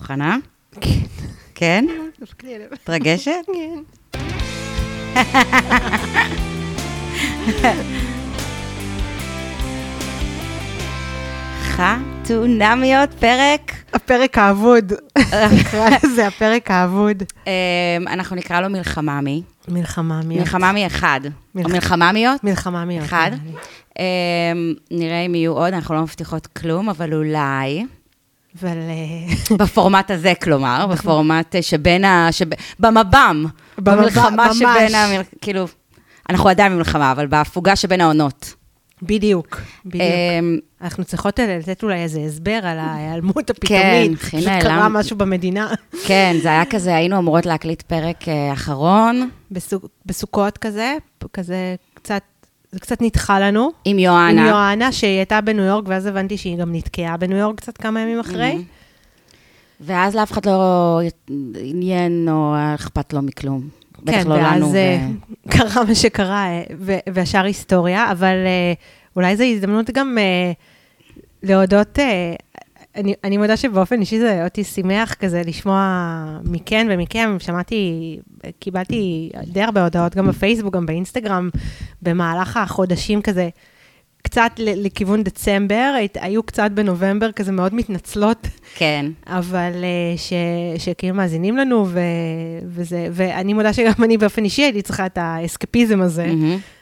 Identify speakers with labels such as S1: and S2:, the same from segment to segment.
S1: מוכנה? כן? מתרגשת?
S2: כן.
S1: חתונמיות,
S2: הפרק האבוד. נקרא לזה הפרק האבוד.
S1: אנחנו נקרא לו מלחממי.
S2: מלחממיות.
S1: מלחממי אחד. או מלחממיות?
S2: מלחממיות.
S1: אחד. נראה אם יהיו עוד, אנחנו לא מבטיחות כלום, אבל אולי...
S2: אבל...
S1: בפורמט הזה, כלומר, בפורמט שבין במב"ם. במלחמה שבין כאילו, אנחנו עדיין במלחמה, אבל בהפוגה שבין העונות.
S2: בדיוק. אנחנו צריכות לתת אולי איזה הסבר על ההיעלמות הפתאומית.
S1: כן,
S2: שקרה משהו במדינה.
S1: כן, זה היה כזה, היינו אמורות להקליט פרק אחרון.
S2: בסוכות כזה קצת, זה קצת נדחה לנו.
S1: עם יואנה.
S2: עם יואנה, שהיא הייתה בניו יורק, ואז הבנתי שהיא גם נתקעה בניו יורק קצת כמה ימים אחרי.
S1: ואז לאף אחד לא עניין או אכפת לו מכלום.
S2: כן, ואז קרה מה שקרה, והשאר היסטוריה, אבל אולי זו הזדמנות גם להודות, אני מודה שבאופן אישי זה אותי שמח כזה לשמוע מכן ומכם, קיבלתי די הרבה הודעות גם בפייסבוק, גם באינסטגרם, במהלך החודשים כזה, קצת לכיוון דצמבר, היו קצת בנובמבר כזה מאוד מתנצלות.
S1: כן.
S2: אבל שכאילו מאזינים לנו, ואני מודה שגם אני באופן אישי הייתי צריכה את האסקפיזם הזה.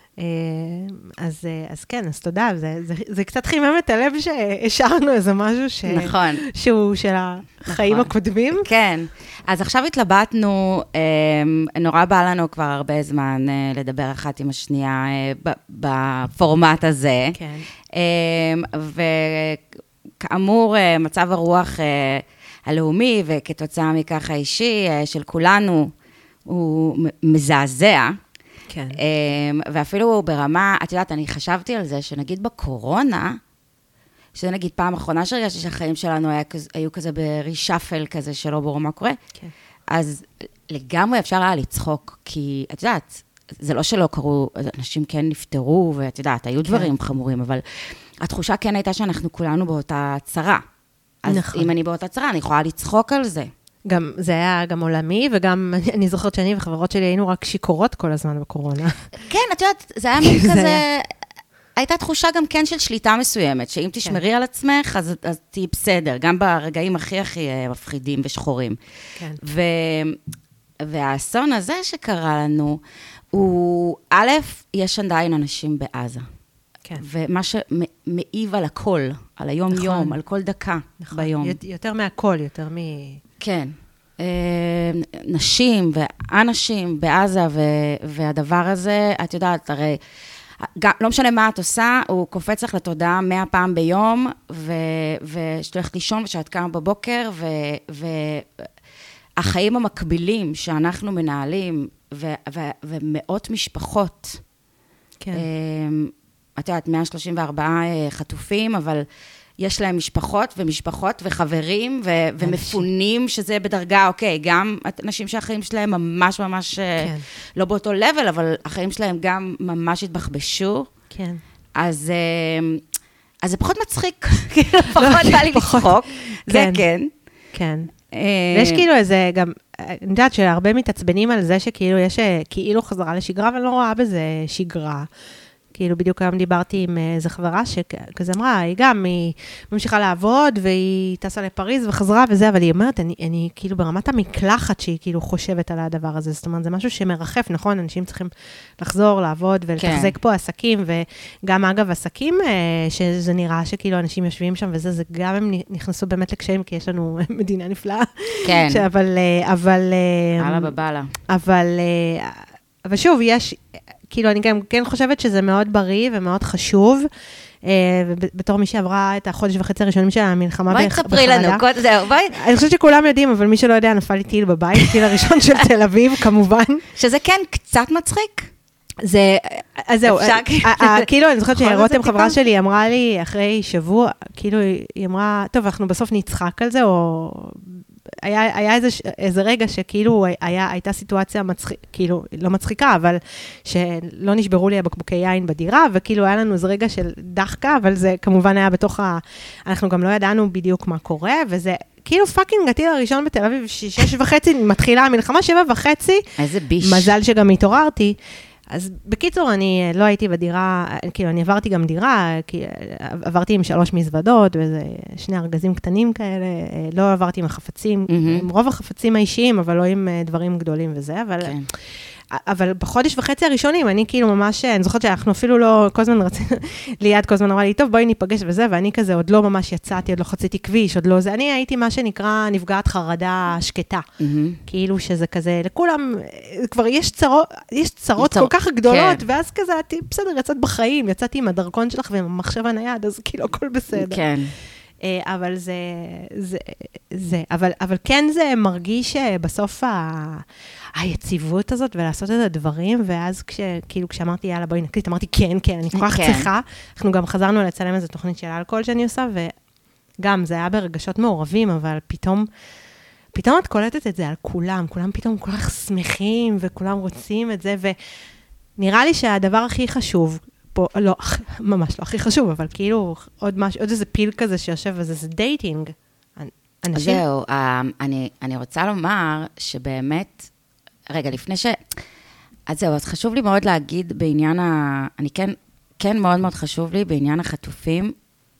S2: אז כן, אז תודה. זה קצת חימם את הלב שהשארנו איזה משהו
S1: נכון.
S2: שהוא של החיים הקודמים.
S1: כן. אז עכשיו התלבטנו, נורא בא לנו כבר הרבה זמן לדבר אחת עם השנייה בפורמט הזה.
S2: כן.
S1: וכאמור, מצב הרוח הלאומי וכתוצאה מכך האישי של כולנו הוא מזעזע.
S2: כן.
S1: ואפילו ברמה, את יודעת, אני חשבתי על זה שנגיד בקורונה, שזה נגיד פעם אחרונה שהרגשתי שהחיים שלנו היו כזה ברישאפל כזה שלא ברור מה קורה,
S2: כן.
S1: אז לגמרי אפשר היה לצחוק, כי את יודעת, זה לא שלא קרו, אנשים כן נפטרו, ואת יודעת, היו דברים חמורים, אבל התחושה כן הייתה שאנחנו כולנו באותה צרה. אז
S2: נכון.
S1: אם אני באותה צרה, אני יכולה לצחוק על זה.
S2: גם, זה היה גם עולמי, וגם אני זוכרת שאני וחברות שלי היינו רק שיקורות כל הזמן בקורונה.
S1: כן, את יודעת, זה היה מין כזה... הייתה תחושה גם כן של שליטה מסוימת, שאם תשמרי על עצמך, אז תהי בסדר, גם ברגעים הכי מפחידים ושחורים. כן. והאסון הזה שקרה לנו, הוא, א', יש עדיין אנשים בעזה. כן. ומה שמעיב על הכל, על היום-יום, נכון. על כל דקה נכון. ביום.
S2: יותר מהכל, יותר
S1: כן. נשים ואנשים בעזה, והדבר הזה, את יודעת, הרי... לא משנה מה את עושה, הוא קופץ לך לתודעה 100 פעם ביום, ושתלך לישון ושאת קמה בבוקר, והחיים המקבילים שאנחנו מנהלים, ומאות משפחות, כן. את יודעת, 134 חטופים, אבל יש להם משפחות וחברים, ומפונים, שזה בדרגה, אוקיי, גם אנשים שהחיים שלהם ממש ממש לא באותו לבל, אבל החיים שלהם גם ממש התבחבשו. כן. אז זה פחות מצחיק, כאילו, פחות בא לי לצחוק. זה כן.
S2: כן. ויש כאילו איזה, גם, אני יודעת שהרבה מתעצבנים על זה שכאילו יש כאילו חזרה לשגרה, ואני לא רואה בזה שגרה. כאילו בדיוק היום דיברתי עם איזו חברה שכזה אמרה, היא גם, היא ממשיכה לעבוד, והיא טסה לפריז וחזרה וזה, אבל היא אומרת, אני כאילו ברמת המקלחת שהיא כאילו חושבת על הדבר הזה, זאת אומרת, זה משהו שמרחף, נכון? אנשים צריכים לחזור, לעבוד ולתחזק פה עסקים, וגם אגב עסקים, שזה נראה שכאילו אנשים יושבים שם וזה, זה גם הם נכנסו באמת לקשיים, כי יש לנו מדינה נפלאה.
S1: כן.
S2: אבל...
S1: הלאה בבאללה.
S2: אבל שוב, יש... כאילו, אני גם כן חושבת שזה מאוד בריא ומאוד חשוב, ובתור מי שעברה את החודש וחצי הראשונים של המלחמה
S1: בחרדה. בואי תספרי לנו, זהו, בואי.
S2: אני חושבת שכולם יודעים, אבל מי שלא יודע, נפל לי טיל בבית, טיל הראשון של תל אביב, כמובן.
S1: שזה כן קצת מצחיק.
S2: זה, אז זהו, כאילו, אני זוכרת שרותם חברה שלי, אמרה לי אחרי שבוע, כאילו, היא אמרה, טוב, אנחנו בסוף נצחק על זה, או... היה איזה רגע שכאילו הייתה סיטואציה כאילו לא מצחיקה, אבל שלא נשברו לי הבקבוקי יין בדירה, וכאילו היה לנו איזה רגע של דחקה, אבל זה כמובן היה בתוך אנחנו גם לא ידענו בדיוק מה קורה, וזה כאילו פאקינג הטיל הראשון בתל אביב, 6:30 מתחילה המלחמה, 7:30.
S1: איזה ביש.
S2: מזל שגם התעוררתי. אז בקיצור, אני לא הייתי בדירה, כאילו, אני עברתי גם דירה, כי עברתי עם 3 מזוודות, ואיזה 2 ארגזים קטנים כאלה, לא עברתי עם החפצים, עם רוב החפצים האישיים, אבל לא עם דברים גדולים וזה, אבל... כן. אבל בחודש וחצי הראשונים, אני כאילו ממש, אני זוכרת שאנחנו אפילו לא, כל הזמן רצינו, ליד כל הזמן אמרה לי, טוב, בואי ניפגש וזה, ואני כזה עוד לא ממש יצאתי, עוד לא חציתי כביש, עוד לא זה, אני הייתי מה שנקרא נפגעת חרדה שקטה. כאילו שזה כזה, לכולם, כבר יש צרות כל כך גדולות, ואז כזה, בסדר, יצאת בחיים, יצאתי עם הדרכון שלך ועם המחשב הנייד, אז כאילו הכל בסדר. כן. אבל אבל כן זה מרגיש בסוף היציבות הזאת ולעשות את הדברים, ואז כאילו כשאמרתי, יאללה, בואי נקליט, אמרתי, כן, אני כל כך צריכה. אנחנו גם חזרנו לצלם איזו תוכנית של אלכוהול שאני עושה, וגם זה היה ברגשות מעורבים, אבל פתאום את קולטת את זה על כולם פתאום כל כך שמחים, וכולם רוצים את זה, ונראה לי שהדבר הכי חשוב, לא, ממש לא הכי חשוב, אבל כאילו עוד איזה פיל כזה שיושב, וזה דייטינג.
S1: זהו, אני רוצה לומר שבאמת, רגע, לפני אז זהו, אז חשוב לי מאוד להגיד בעניין אני כן מאוד מאוד חשוב לי בעניין החטופים,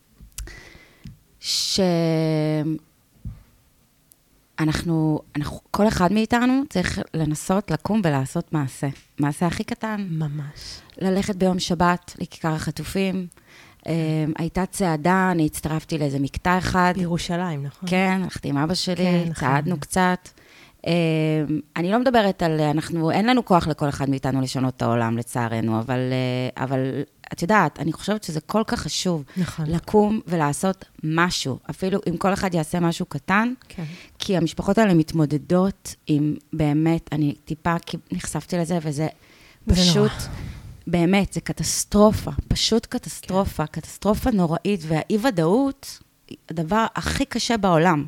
S1: אנחנו, כל אחד מאיתנו צריך לנסות לקום ולעשות מעשה הכי קטן.
S2: ממש.
S1: ללכת ביום שבת לכיכר החטופים, הייתה צעדה, אני הצטרפתי לאיזה מקטע אחד.
S2: בירושלים, נכון?
S1: כן, הלכתי עם אבא שלי, צעדנו קצת. אני לא מדברת על, אין לנו כוח לכל אחד מאיתנו לשנות את העולם, לצערנו, אבל את יודעת, אני חושבת שזה כל כך חשוב, לקום ולעשות משהו, אפילו אם כל אחד יעשה משהו קטן, כי המשפחות האלה מתמודדות עם באמת, אני טיפה נחשפתי לזה, וזה פשוט, באמת, זה קטסטרופה, פשוט קטסטרופה, קטסטרופה נוראית, והאי-ודאות, הדבר הכי קשה בעולם.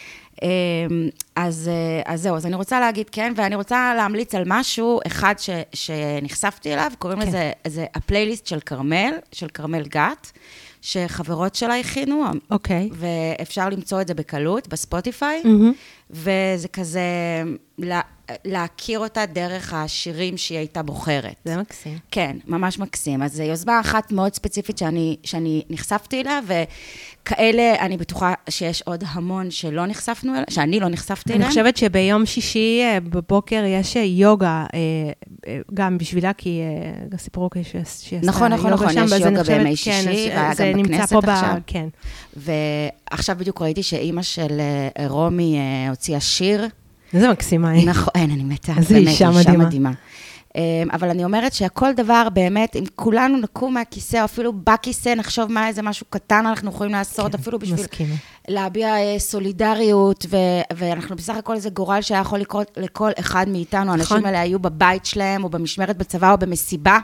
S1: אז זהו, אז אני רוצה להגיד כן, ואני רוצה להמליץ על משהו, אחד שנחשפתי אליו, קוראים לזה, זה הפלייליסט של כרמל גת, שחברות שלה הכינו, ואפשר למצוא את זה בקלות, בספוטיפיי, וזה כזה, להכיר אותה דרך השירים שהיא הייתה בוחרת.
S2: זה מקסים.
S1: כן, ממש מקסים. אז זו יוזמה אחת מאוד ספציפית שאני נחשפתי אליה, וכאלה אני בטוחה שיש עוד המון שלא נחשפנו אליה, שאני לא נחשפתי אליה.
S2: אני חושבת שביום שישי בבוקר יש יוגה, גם בשבילה, כי סיפרו שעשתה יוגה שם.
S1: נכון, יש יוגה בימי שישי, והיה גם בכנסת עכשיו.
S2: כן.
S1: ועכשיו בדיוק ראיתי שאימא של רומי הוציאה שיר,
S2: איזה מקסימה היא.
S1: נכון, אני מתה.
S2: איזה אישה מדהימה.
S1: אבל אני אומרת שהכל דבר באמת, אם כולנו נקום מהכיסא, או אפילו בכיסא, נחשוב מה איזה משהו קטן אנחנו יכולים לעשות, אפילו בשביל להביע סולידריות, ואנחנו בסך הכל איזה גורל שהיה יכול לקרות לכל אחד מאיתנו, האנשים האלה היו בבית שלהם, או במשמרת בצבא, או במסיבה,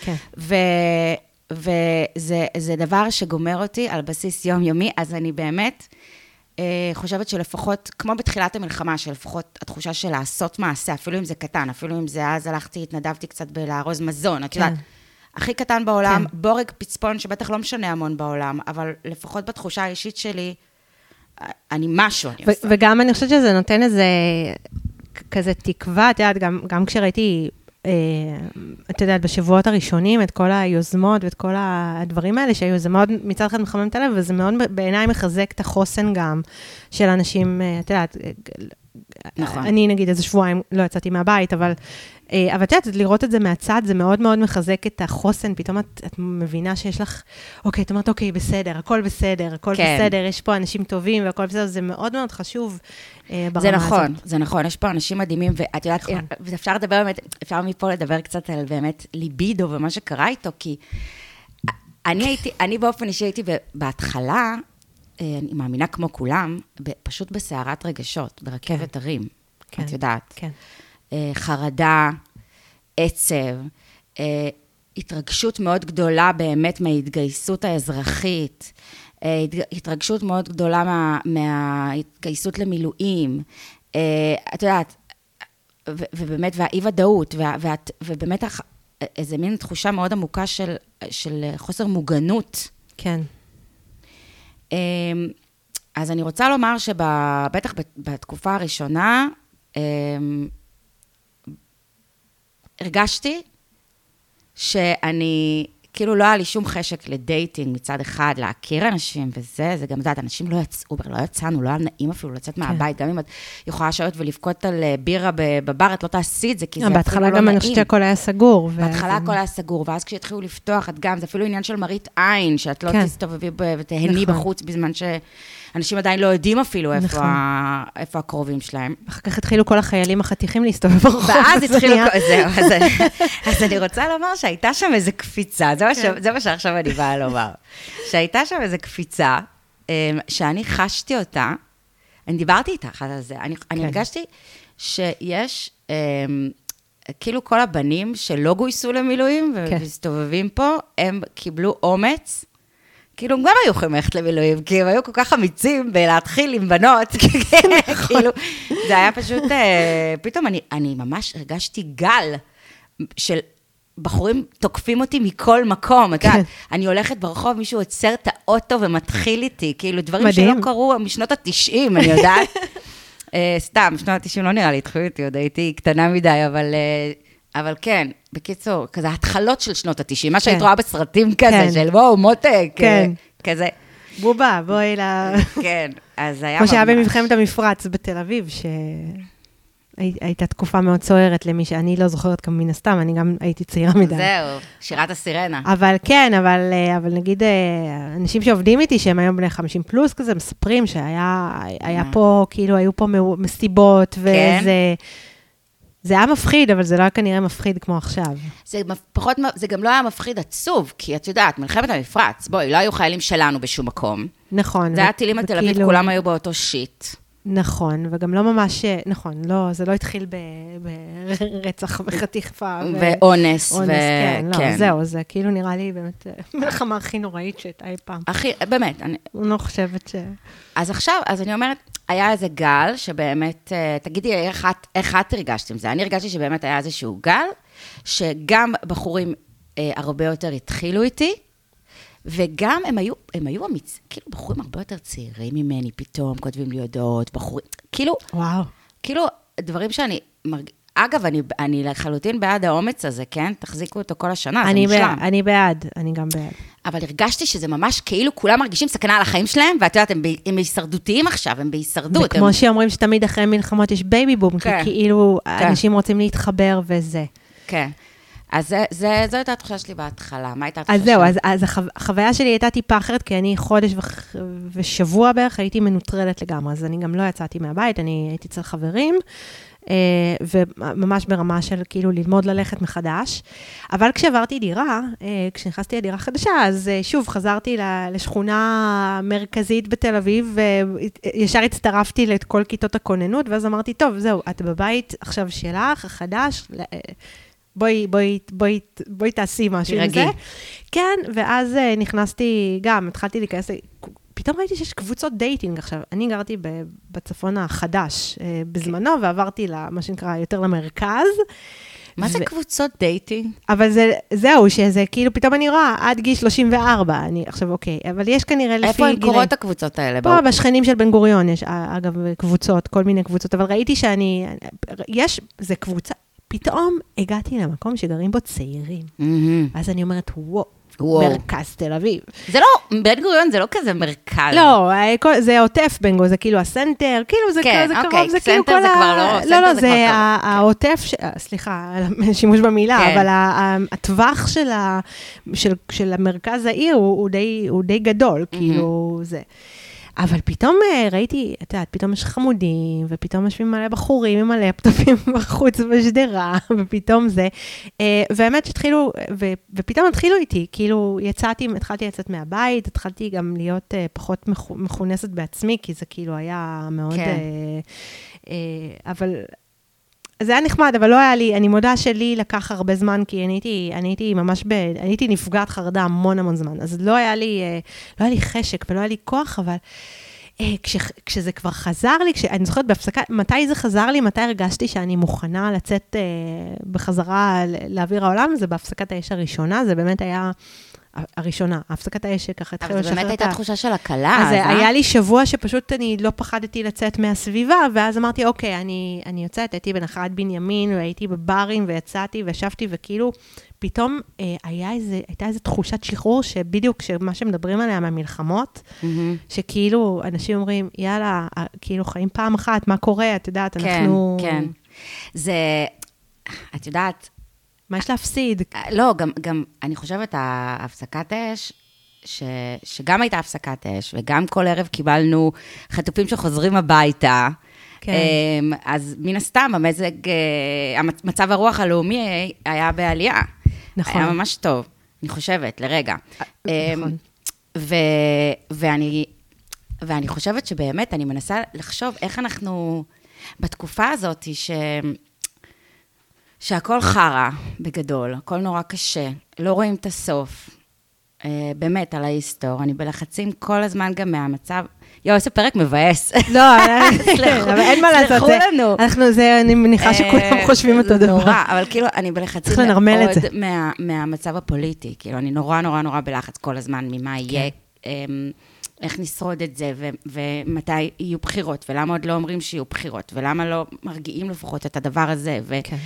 S1: וזה דבר שגומר אותי על בסיס יומיומי, אז אני באמת חושבת שלפחות, כמו בתחילת המלחמה, שלפחות התחושה של לעשות מעשה, אפילו אם זה קטן, אפילו אם זה אז הלכתי, התנדבתי קצת בלארוז מזון, את יודעת, הכי קטן בעולם, בורג פצפון, שבטח לא משנה המון בעולם, אבל לפחות בתחושה האישית שלי, אני משהו, אני עושה.
S2: וגם אני חושבת שזה נותן איזה, כזה תקווה, את יודעת, גם כשראיתי, את יודעת, בשבועות הראשונים, את כל היוזמות ואת כל הדברים האלה, שהיו, זה מאוד מצד אחד מחמם את הלב, וזה מאוד בעיניי מחזק את החוסן גם של אנשים, את יודעת, נכון. אני נגיד איזה שבועיים לא יצאתי מהבית, אבל את יודעת, לראות את זה מהצד, זה מאוד מאוד מחזק את החוסן, פתאום את מבינה שיש לך, אוקיי, את אומרת, אוקיי, בסדר, הכל בסדר, הכל בסדר, יש פה אנשים טובים והכל בסדר, זה מאוד מאוד חשוב ברמה הזאת.
S1: זה נכון, יש פה אנשים מדהימים, ואת יודעת, אפשר לדבר באמת, אפשר מפה לדבר קצת על באמת ליבידו ומה שקרה איתו, כי אני באופן אישי הייתי בהתחלה, אני מאמינה כמו כולם, פשוט בסערת רגשות, ברכבת הרים, את יודעת.
S2: כן.
S1: חרדה, עצב, התרגשות מאוד גדולה באמת מההתגייסות האזרחית, התרגשות מאוד גדולה מההתגייסות למילואים, את יודעת, ובאמת, והאי-ודאות, ובאמת איזה מין תחושה מאוד עמוקה של חוסר מוגנות.
S2: כן.
S1: אז אני רוצה לומר שבטח בתקופה הראשונה, הרגשתי שאני, כאילו לא היה לי שום חשק לדייטינג מצד אחד, להכיר אנשים וזה, זה גם יודעת, אנשים לא יצאו, לא יצאנו, לא היה נעים אפילו לצאת מהבית, גם אם את יכולה לשבת ולבכות על בירה בבר, את לא תעשי את זה, כי זה אפילו לא נעים.
S2: בהתחלה גם אני חושבת שהכל היה סגור.
S1: בהתחלה הכל היה סגור, ואז כשהתחילו לפתוח, את גם, זה אפילו עניין של מראית עין, שאת לא תסתובבי ותהני בחוץ, בזמן שאנשים עדיין לא יודעים אפילו איפה הקרובים שלהם.
S2: אחר כך התחילו כל החיילים החתיכים להסתובב ברחוב.
S1: ואז התחילו, זהו, אז אני רוצה לומר שהייתה שם איזו קפיצה, זה מה שעכשיו אני באה לומר, שהייתה שם איזו קפיצה, שאני חשתי אותה, אני דיברתי איתך על זה, אני הרגשתי שיש, כאילו כל הבנים שלא גויסו למילואים, ומסתובבים פה, הם קיבלו אומץ, כאילו, הם גם היו יכולים ללכת למילואים, כי הם היו כל כך אמיצים בלהתחיל עם בנות, כאילו, זה היה פשוט, פתאום אני ממש הרגשתי גל של בחורים תוקפים אותי מכל מקום, את יודעת, אני הולכת ברחוב, מישהו עוצר את האוטו ומתחיל איתי, כאילו, דברים שלא קרו משנות ה-90, אני יודעת, סתם, שנות ה-90 לא נראה לי, התחילו איתי, עוד הייתי קטנה מדי, אבל כן, בקיצור, כזה התחלות של שנות ה-90, מה שהיית רואה בסרטים כזה, של וואו, מותק, כזה.
S2: בובה, בואי
S1: כן, אז היה
S2: כמו שהיה במלחמת המפרץ בתל אביב, שהייתה תקופה מאוד סוערת למי שאני לא זוכרת כמה מן הסתם, אני גם הייתי צעירה מדי.
S1: זהו, שירת הסירנה.
S2: אבל כן, אבל נגיד, אנשים שעובדים איתי, שהם היום בני 50 פלוס כזה, מספרים שהיה פה, כאילו, היו פה מסיבות, וזה... זה היה מפחיד, אבל זה לא היה כנראה מפחיד כמו עכשיו.
S1: זה גם לא היה מפחיד עצוב, כי את יודעת, מלחמת המפרץ, בואי, לא היו חיילים שלנו בשום מקום.
S2: נכון.
S1: זה היה טילים על תל אביב, כולם היו באותו שיט.
S2: נכון, וגם לא ממש, נכון, לא, זה לא התחיל ברצח וחטיפה.
S1: ואונס.
S2: כן, לא, זהו, זה כאילו נראה לי באמת מלחמה הכי נוראית שהייתה אי פעם.
S1: באמת.
S2: אני לא חושבת
S1: אז עכשיו, אז אני אומרת, היה איזה גל שבאמת, תגידי, איך את הרגשת עם זה? אני הרגשתי שבאמת היה איזשהו גל, שגם בחורים הרבה יותר התחילו איתי, וגם הם היו אמיץ, כאילו בחורים הרבה יותר צעירים ממני, פתאום כותבים לי הודעות, בחורים, כאילו,
S2: וואו.
S1: כאילו, דברים שאני, אגב, אני לחלוטין בעד האומץ הזה, כן? תחזיקו אותו כל השנה, זה מושלם.
S2: אני בעד, אני גם בעד.
S1: אבל הרגשתי שזה ממש כאילו כולם מרגישים סכנה על החיים שלהם, ואת יודעת, הם הישרדותיים עכשיו, הם בהישרדות.
S2: וכמו שאומרים שתמיד אחרי מלחמות יש בייבי בום, כי כאילו אנשים רוצים להתחבר וזה.
S1: כן. אז זו הייתה התחושה שלי בהתחלה. מה הייתה התחושה?
S2: אז זהו, אז החוויה שלי הייתה טיפה אחרת, כי אני חודש ושבוע בערך הייתי מנוטרלת לגמרי, אז אני גם לא יצאתי מהבית, אני הייתי אצל חברים, וממש ברמה של כאילו ללמוד ללכת מחדש. אבל כשעברתי דירה, כשנכנסתי לדירה חדשה, אז שוב חזרתי לשכונה מרכזית בתל אביב, וישר הצטרפתי לכל כיתות הכוננות, ואז אמרתי, טוב, זהו, את בבית עכשיו שלך, החדש, בואי תעשי משהו עם זה. כן, ואז נכנסתי גם, התחלתי להיכנס, פתאום ראיתי שיש קבוצות דייטינג עכשיו. אני גרתי בצפון החדש בזמנו, ועברתי למה שנקרא יותר למרכז.
S1: מה זה קבוצות דייטינג?
S2: אבל זהו, שזה כאילו, פתאום אני רואה, עד גיל 34, עכשיו אוקיי, אבל יש כנראה לפי...
S1: איפה הן קורות הקבוצות האלה?
S2: פה בשכנים של בן גוריון יש, אגב, קבוצות, כל מיני קבוצות, אבל ראיתי זה קבוצה, פתאום הגעתי למקום שגרים בו צעירים. אז אני אומרת, וואו, מרכז תל אביב.
S1: זה לא, בן גוריון זה לא כזה מרכז.
S2: לא, זה עוטף בן גוריון, זה כאילו הסנטר, כאילו זה קרוב, זה כאילו כל ה... לא, זה העוטף, סליחה, שימוש במילה, אבל הטווח של המרכז העיר הוא די גדול, כאילו זה. אבל פתאום ראיתי, את יודעת, פתאום יש חמודים, ופתאום יש מלא בחורים עם הלפטופים בחוץ בשדרה, ופתאום זה. והאמת שהתחילו, ופתאום התחילו איתי, כאילו התחלתי לצאת מהבית, התחלתי גם להיות פחות מכונסת בעצמי, כי זה כאילו היה מאוד... אבל... זה היה נחמד, אבל לא היה לי, אני מודה שלי לקח הרבה זמן, כי אני הייתי ממש אני הייתי נפגעת חרדה המון זמן, אז לא היה לי חשק ולא היה לי כוח, אבל כשזה כבר חזר לי, אני זוכרת בהפסקה, מתי זה חזר לי, מתי הרגשתי שאני מוכנה לצאת בחזרה לאוויר העולם, זה בהפסקת האש הראשונה, זה באמת היה הראשונה, הפסקת האש שככה התחילו לשחרר.
S1: אבל באמת הייתה תחושה של הקלה.
S2: אז היה לי שבוע שפשוט אני לא פחדתי לצאת מהסביבה, ואז אמרתי, אוקיי, אני יוצאת, הייתי בנחלת בנימין, והייתי בברים, ויצאתי, וישבתי, וכאילו, פתאום הייתה איזו תחושת שחרור, שבדיוק מה שמדברים עליה מהמלחמות, שכאילו, אנשים אומרים, יאללה, כאילו חיים פעם אחת, מה קורה? את יודעת, אנחנו...
S1: כן, זה, את יודעת,
S2: מה יש להפסיד?
S1: לא, גם אני חושבת, ההפסקת האש, שגם הייתה הפסקת אש, וגם כל ערב קיבלנו חטופים שחוזרים הביתה, אז מן הסתם, המצב הרוח הלאומי היה בעלייה.
S2: נכון.
S1: היה ממש טוב, אני חושבת, לרגע.
S2: נכון.
S1: ואני חושבת שבאמת, אני מנסה לחשוב איך אנחנו, בתקופה הזאת, שהכל חרה בגדול, הכל נורא קשה, לא רואים את הסוף, באמת על ההיסטור, אני בלחצים כל הזמן גם מהמצב, איזה פרק מבאס.
S2: לא, אבל אין מה לעשות.
S1: סלחו לנו.
S2: אני מניחה שכולם חושבים אותו דבר.
S1: נורא, אבל כאילו אני בלחצים מאוד מהמצב הפוליטי, כאילו אני נורא נורא נורא בלחץ כל הזמן ממה יהיה, איך נשרוד את זה, ומתי יהיו בחירות, ולמה עוד לא אומרים שיהיו בחירות, ולמה לא מרגיעים לפחות את הדבר הזה,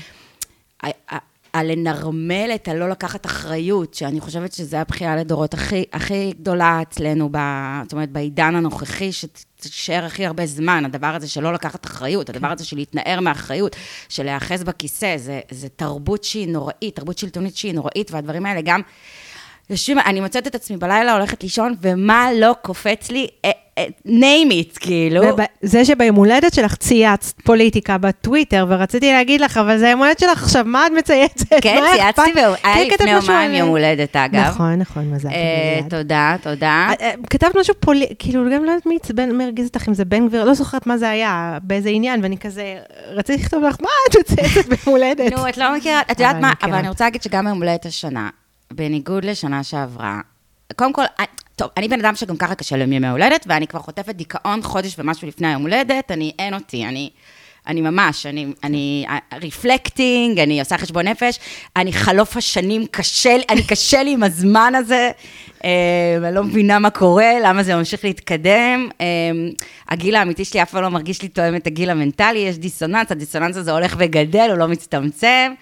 S1: לנרמל את הלא לקחת אחריות, שאני חושבת שזה הבחירה לדורות הכי גדולה אצלנו, זאת אומרת, בעידן הנוכחי, שתשאר הכי הרבה זמן, הדבר הזה שלא לקחת אחריות, הדבר הזה של להתנער מאחריות, של להיאחז בכיסא, זה תרבות שהיא נוראית, תרבות שלטונית שהיא נוראית, והדברים האלה גם אני מוצאת את עצמי בלילה, הולכת לישון, ומה לא קופץ לי, name it, כאילו.
S2: זה שביום הולדת שלך צייצת פוליטיקה בטוויטר, ורציתי להגיד לך, אבל זה היום הולדת שלך עכשיו, מה את מצייצת?
S1: כן, צייצתי, היה לפני יומיים יום הולדת, אגב.
S2: נכון, מזל.
S1: תודה.
S2: כתבת משהו כאילו, גם לא יודעת מי מרגיז אותך, אם זה בן גביר, לא זוכרת מה זה היה, באיזה עניין, ואני כזה, רציתי לכתוב לך, מה את מצייצת ביום הולדת?
S1: נו, את לא מכירה, את יודעת מה, אבל אני רוצה להגיד שגם ביום הולדת השנה, בניגוד לשנה שעברה, קודם כל, טוב, אני בן אדם שגם ככה קשה לימי הולדת, ואני כבר חוטפת דיכאון חודש ומשהו לפני היום הולדת, אין אותי, אני ממש, אני רפלקטינג, אני עושה חשבון נפש, אני חלוף השנים, קשה לי עם הזמן הזה, אני לא מבינה מה קורה, למה זה ממשיך להתקדם, הגיל האמיתי שלי אף פעם לא מרגיש לי תואם את הגיל המנטלי, יש דיסוננס, הדיסוננס הזה הולך וגדל, הוא לא מצטמצם,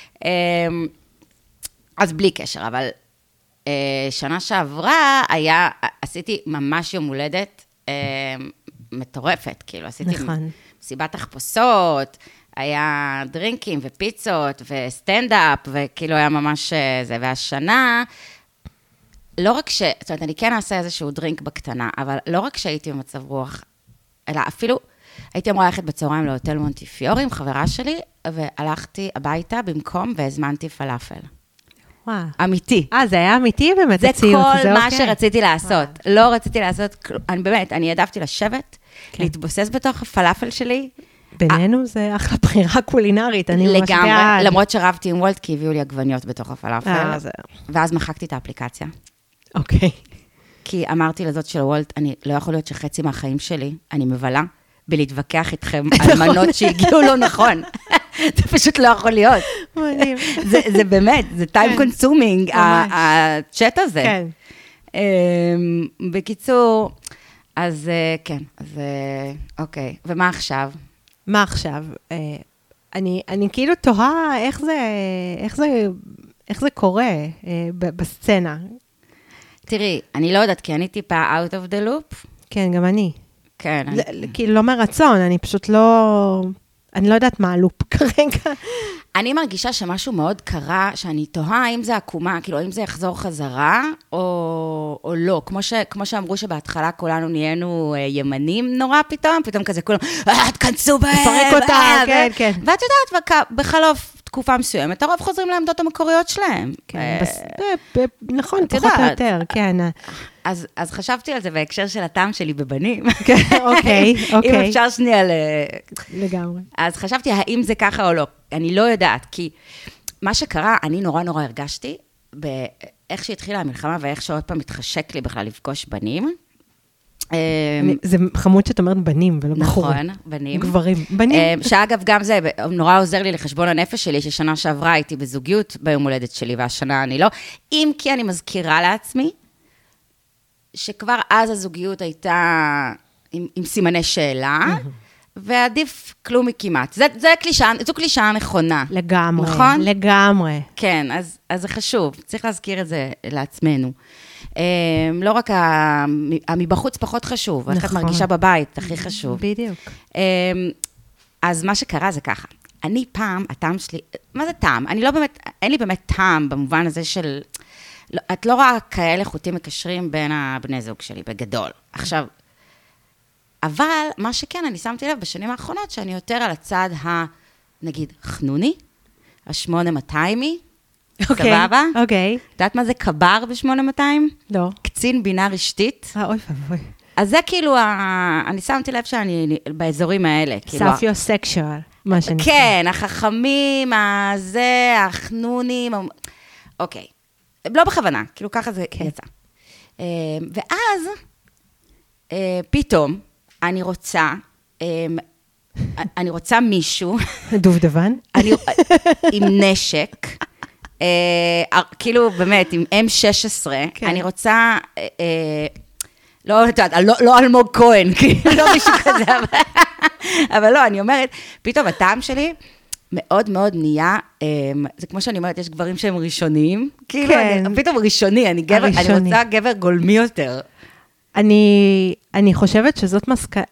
S1: אז בלי קשר, אבל שנה שעברה עשיתי ממש יום הולדת מטורפת, כאילו עשיתי מסיבת תחפושות, היה דרינקים ופיצות וסטנדאפ, וכאילו היה ממש זה, והשנה, לא רק זאת אומרת, אני כן אעשה איזשהו דרינק בקטנה, אבל לא רק שהייתי במצב רוח, אלא אפילו הייתי אמורה ללכת בצהריים להוטל מונטיפיורי עם חברה שלי, והלכתי הביתה במקום והזמנתי פלאפל. אמיתי.
S2: זה היה אמיתי באמת,
S1: זה כל מה שרציתי לעשות. לא רציתי לעשות, אני העדפתי לשבת, להתבוסס בתוך הפלאפל שלי.
S2: בינינו זה אחלה בחירה קולינרית,
S1: לגמרי, למרות שרבתי עם וולט, כי הביאו לי עגבניות בתוך הפלאפל, ואז מחקתי את האפליקציה.
S2: אוקיי.
S1: כי אמרתי לזאת של וולט, אני לא יכול להיות שחצי מהחיים שלי, אני מבלה, בלהתווכח איתכם על מנות שהגיעו לא נכון. זה פשוט לא יכול להיות.
S2: מדהים.
S1: זה באמת, זה time consuming, הצ'אט הזה.
S2: כן.
S1: בקיצור, אז כן, אז אוקיי. ומה עכשיו?
S2: מה עכשיו? אני כאילו תוהה איך זה קורה בסצנה.
S1: תראי, אני לא יודעת, כי אני טיפה out of the loop.
S2: כן, גם אני.
S1: כן.
S2: כאילו לא מרצון, אני פשוט לא... אני לא יודעת מה הלופ כרגע.
S1: אני מרגישה שמשהו מאוד קרה, שאני תוהה האם זה עקומה, כאילו, האם זה יחזור חזרה, או לא. כמו שאמרו שבהתחלה כולנו נהיינו ימנים נורא פתאום כזה כולם, תכנסו בהם.
S2: תפרק אותה, כן, כן.
S1: ואת יודעת, בחלוף תקופה מסוימת, הרוב חוזרים לעמדות המקוריות שלהם.
S2: כן, נכון, פחות או יותר, כן.
S1: אז חשבתי על זה בהקשר של הטעם שלי בבנים.
S2: אוקיי.
S1: אם אפשר שנייה
S2: לגמרי.
S1: אז חשבתי, האם זה ככה או לא? אני לא יודעת, כי מה שקרה, אני נורא נורא הרגשתי, באיך שהתחילה המלחמה, ואיך שעוד פעם התחשק לי בכלל לפגוש בנים,
S2: זה חמוד שאת אומרת בנים, ולא בחורים.
S1: נכון, בנים.
S2: גברים, בנים.
S1: שאגב, גם זה נורא עוזר לי לחשבון הנפש שלי, ששנה שעברה הייתי בזוגיות ביום הולדת שלי, והשנה אני לא. אם כי אני מזכירה לעצמי, שכבר אז הזוגיות הייתה עם סימני שאלה, ועדיף כלום מכמעט. זו קלישאה נכונה.
S2: לגמרי,
S1: נכון?
S2: לגמרי.
S1: כן, אז זה חשוב, צריך להזכיר את זה לעצמנו. לא רק מבחוץ פחות חשוב, איך את מרגישה בבית, הכי חשוב.
S2: בדיוק.
S1: אז מה שקרה זה ככה, אני פעם, הטעם שלי, מה זה טעם? אין לי באמת טעם במובן הזה של, את לא רואה כאלה חוטים מקשרים בין הבני זוג שלי, בגדול. עכשיו, אבל מה שכן, אני שמתי לב בשנים האחרונות, שאני יותר על הצד נגיד, חנוני, ה-8200-מי, סבבה?
S2: אוקיי.
S1: יודעת מה זה קבר ב-8200?
S2: לא.
S1: קצין בינה רשתית.
S2: אוי ואבוי.
S1: אז זה כאילו, אני שמתי לב שאני באזורים האלה.
S2: ספיוסקשואל, מה שנקרא.
S1: כן, החכמים, החנונים, אוקיי. לא בכוונה, כאילו ככה זה יצא. ואז, פתאום, אני רוצה מישהו.
S2: דובדבן?
S1: עם נשק. כאילו, באמת, עם M16, אני רוצה, לא אלמוג כהן, כאילו, לא מישהו כזה, אבל לא, אני אומרת, פתאום הטעם שלי מאוד מאוד נהיה, זה כמו שאני אומרת, יש גברים שהם ראשוניים, כאילו, פתאום ראשוני, אני רוצה גבר גולמי יותר.
S2: אני חושבת שזאת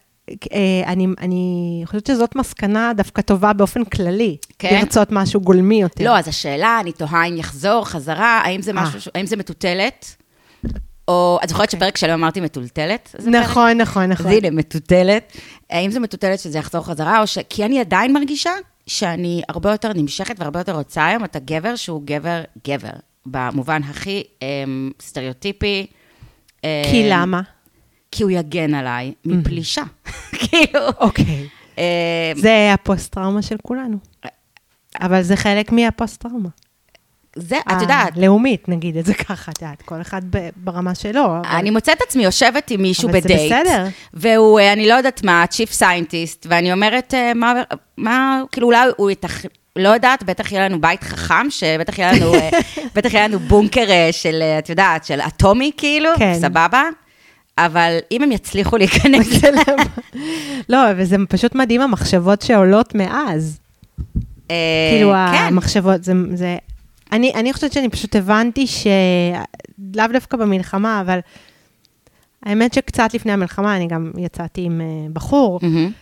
S2: אני חושבת שזאת מסקנה דווקא טובה באופן כללי, לרצות משהו גולמי יותר.
S1: לא, אז השאלה, אני תוהה אם יחזור חזרה, האם זה מטוטלת, או, את זוכרת שפרק שלא אמרתי מטולטלת?
S2: נכון.
S1: אז הנה, מטוטלת. האם זה מטוטלת שזה יחזור חזרה, או כי אני עדיין מרגישה שאני הרבה יותר נמשכת והרבה יותר רוצה היום את הגבר שהוא גבר, במובן הכי סטריאוטיפי.
S2: כי למה?
S1: כי הוא יגן עליי מפלישה. כאילו.
S2: אוקיי. זה הפוסט-טראומה של כולנו. אבל זה חלק מהפוסט-טראומה.
S1: זה, את יודעת.
S2: לאומית, נגיד את זה ככה, את יודעת, כל אחד ברמה שלו.
S1: אני מוצאת עצמי, יושבת עם מישהו בדייט.
S2: אבל זה בסדר.
S1: והוא, אני לא יודעת מה, Chief Scientist, ואני אומרת, כאילו אולי הוא לא יודעת, בטח יהיה לנו בית חכם, שבטח יהיה לנו בונקר של, את יודעת, של אטומי, כאילו, סבבה? אבל אם הם יצליחו להיכנס אליהם.
S2: לא, וזה פשוט מדהים המחשבות שעולות מאז. כאילו המחשבות, זה... אני חושבת שאני פשוט הבנתי שלאו דווקא במלחמה, אבל האמת שקצת לפני המלחמה, אני גם יצאתי עם בחור,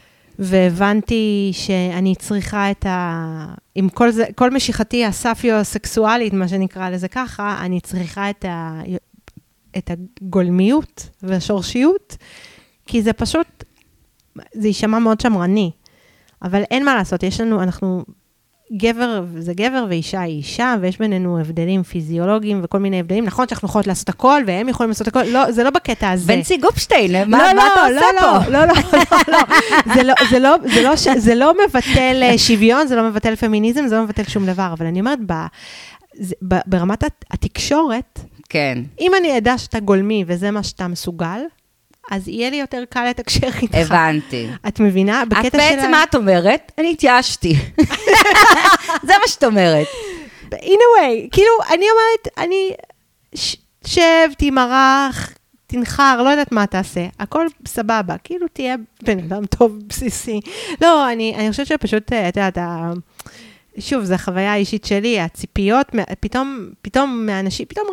S2: והבנתי שאני צריכה עם כל משיכתי הספיו-סקסואלית, מה שנקרא לזה ככה, אני צריכה את הגולמיות והשורשיות, כי זה פשוט, זה יישמע מאוד שמרני, אבל אין מה לעשות, אנחנו גבר זה גבר ואישה היא אישה, ויש בינינו הבדלים פיזיולוגיים וכל מיני הבדלים, נכון שאנחנו יכולות לעשות הכל, והם יכולים לעשות הכל, לא, זה לא בקטע הזה.
S1: בנצי גופשטיין, מה אתה עושה
S2: פה? לא, זה לא מבטל שוויון, זה לא מבטל פמיניזם, זה לא מבטל שום דבר, אבל אני אומרת, ברמת התקשורת,
S1: כן.
S2: אם אני אדע שאתה גולמי וזה מה שאתה מסוגל, אז יהיה לי יותר קל לתקשר איתך.
S1: הבנתי.
S2: את מבינה?
S1: את בעצם מה את אומרת? אני התייאשתי. זה מה שאת אומרת.
S2: In a way, כאילו, אני אומרת, שב, תמרח, תנחר, לא יודעת מה תעשה, הכל סבבה, כאילו תהיה בן אדם טוב, בסיסי. לא, אני חושבת שפשוט, את יודעת, שוב, זו החוויה האישית שלי, הציפיות, פתאום מהאנשים, פתאום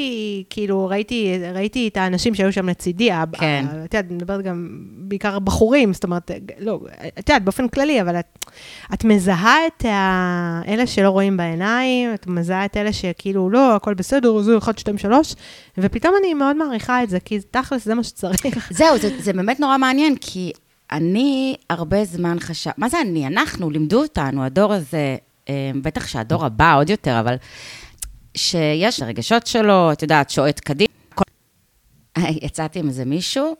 S2: ראיתי את האנשים שהיו שם לצידי,
S1: כן.
S2: את יודעת, מדברת גם בעיקר בחורים, זאת אומרת, לא, את יודעת, באופן כללי, אבל את מזהה את אלה שלא רואים בעיניים, את מזהה את אלה שכאילו, לא, הכל בסדר, זו 1, 2, 3, ופתאום אני מאוד מעריכה את זה, כי תכלס זה מה שצריך.
S1: זהו, זה באמת נורא מעניין, כי אני הרבה זמן מה זה אני? אנחנו, לימדו אותנו, הדור הזה, בטח שהדור הבא עוד יותר, אבל שיש הרגשות שלו, את יודעת, שועט קדימה. יצאתי עם איזה מישהו,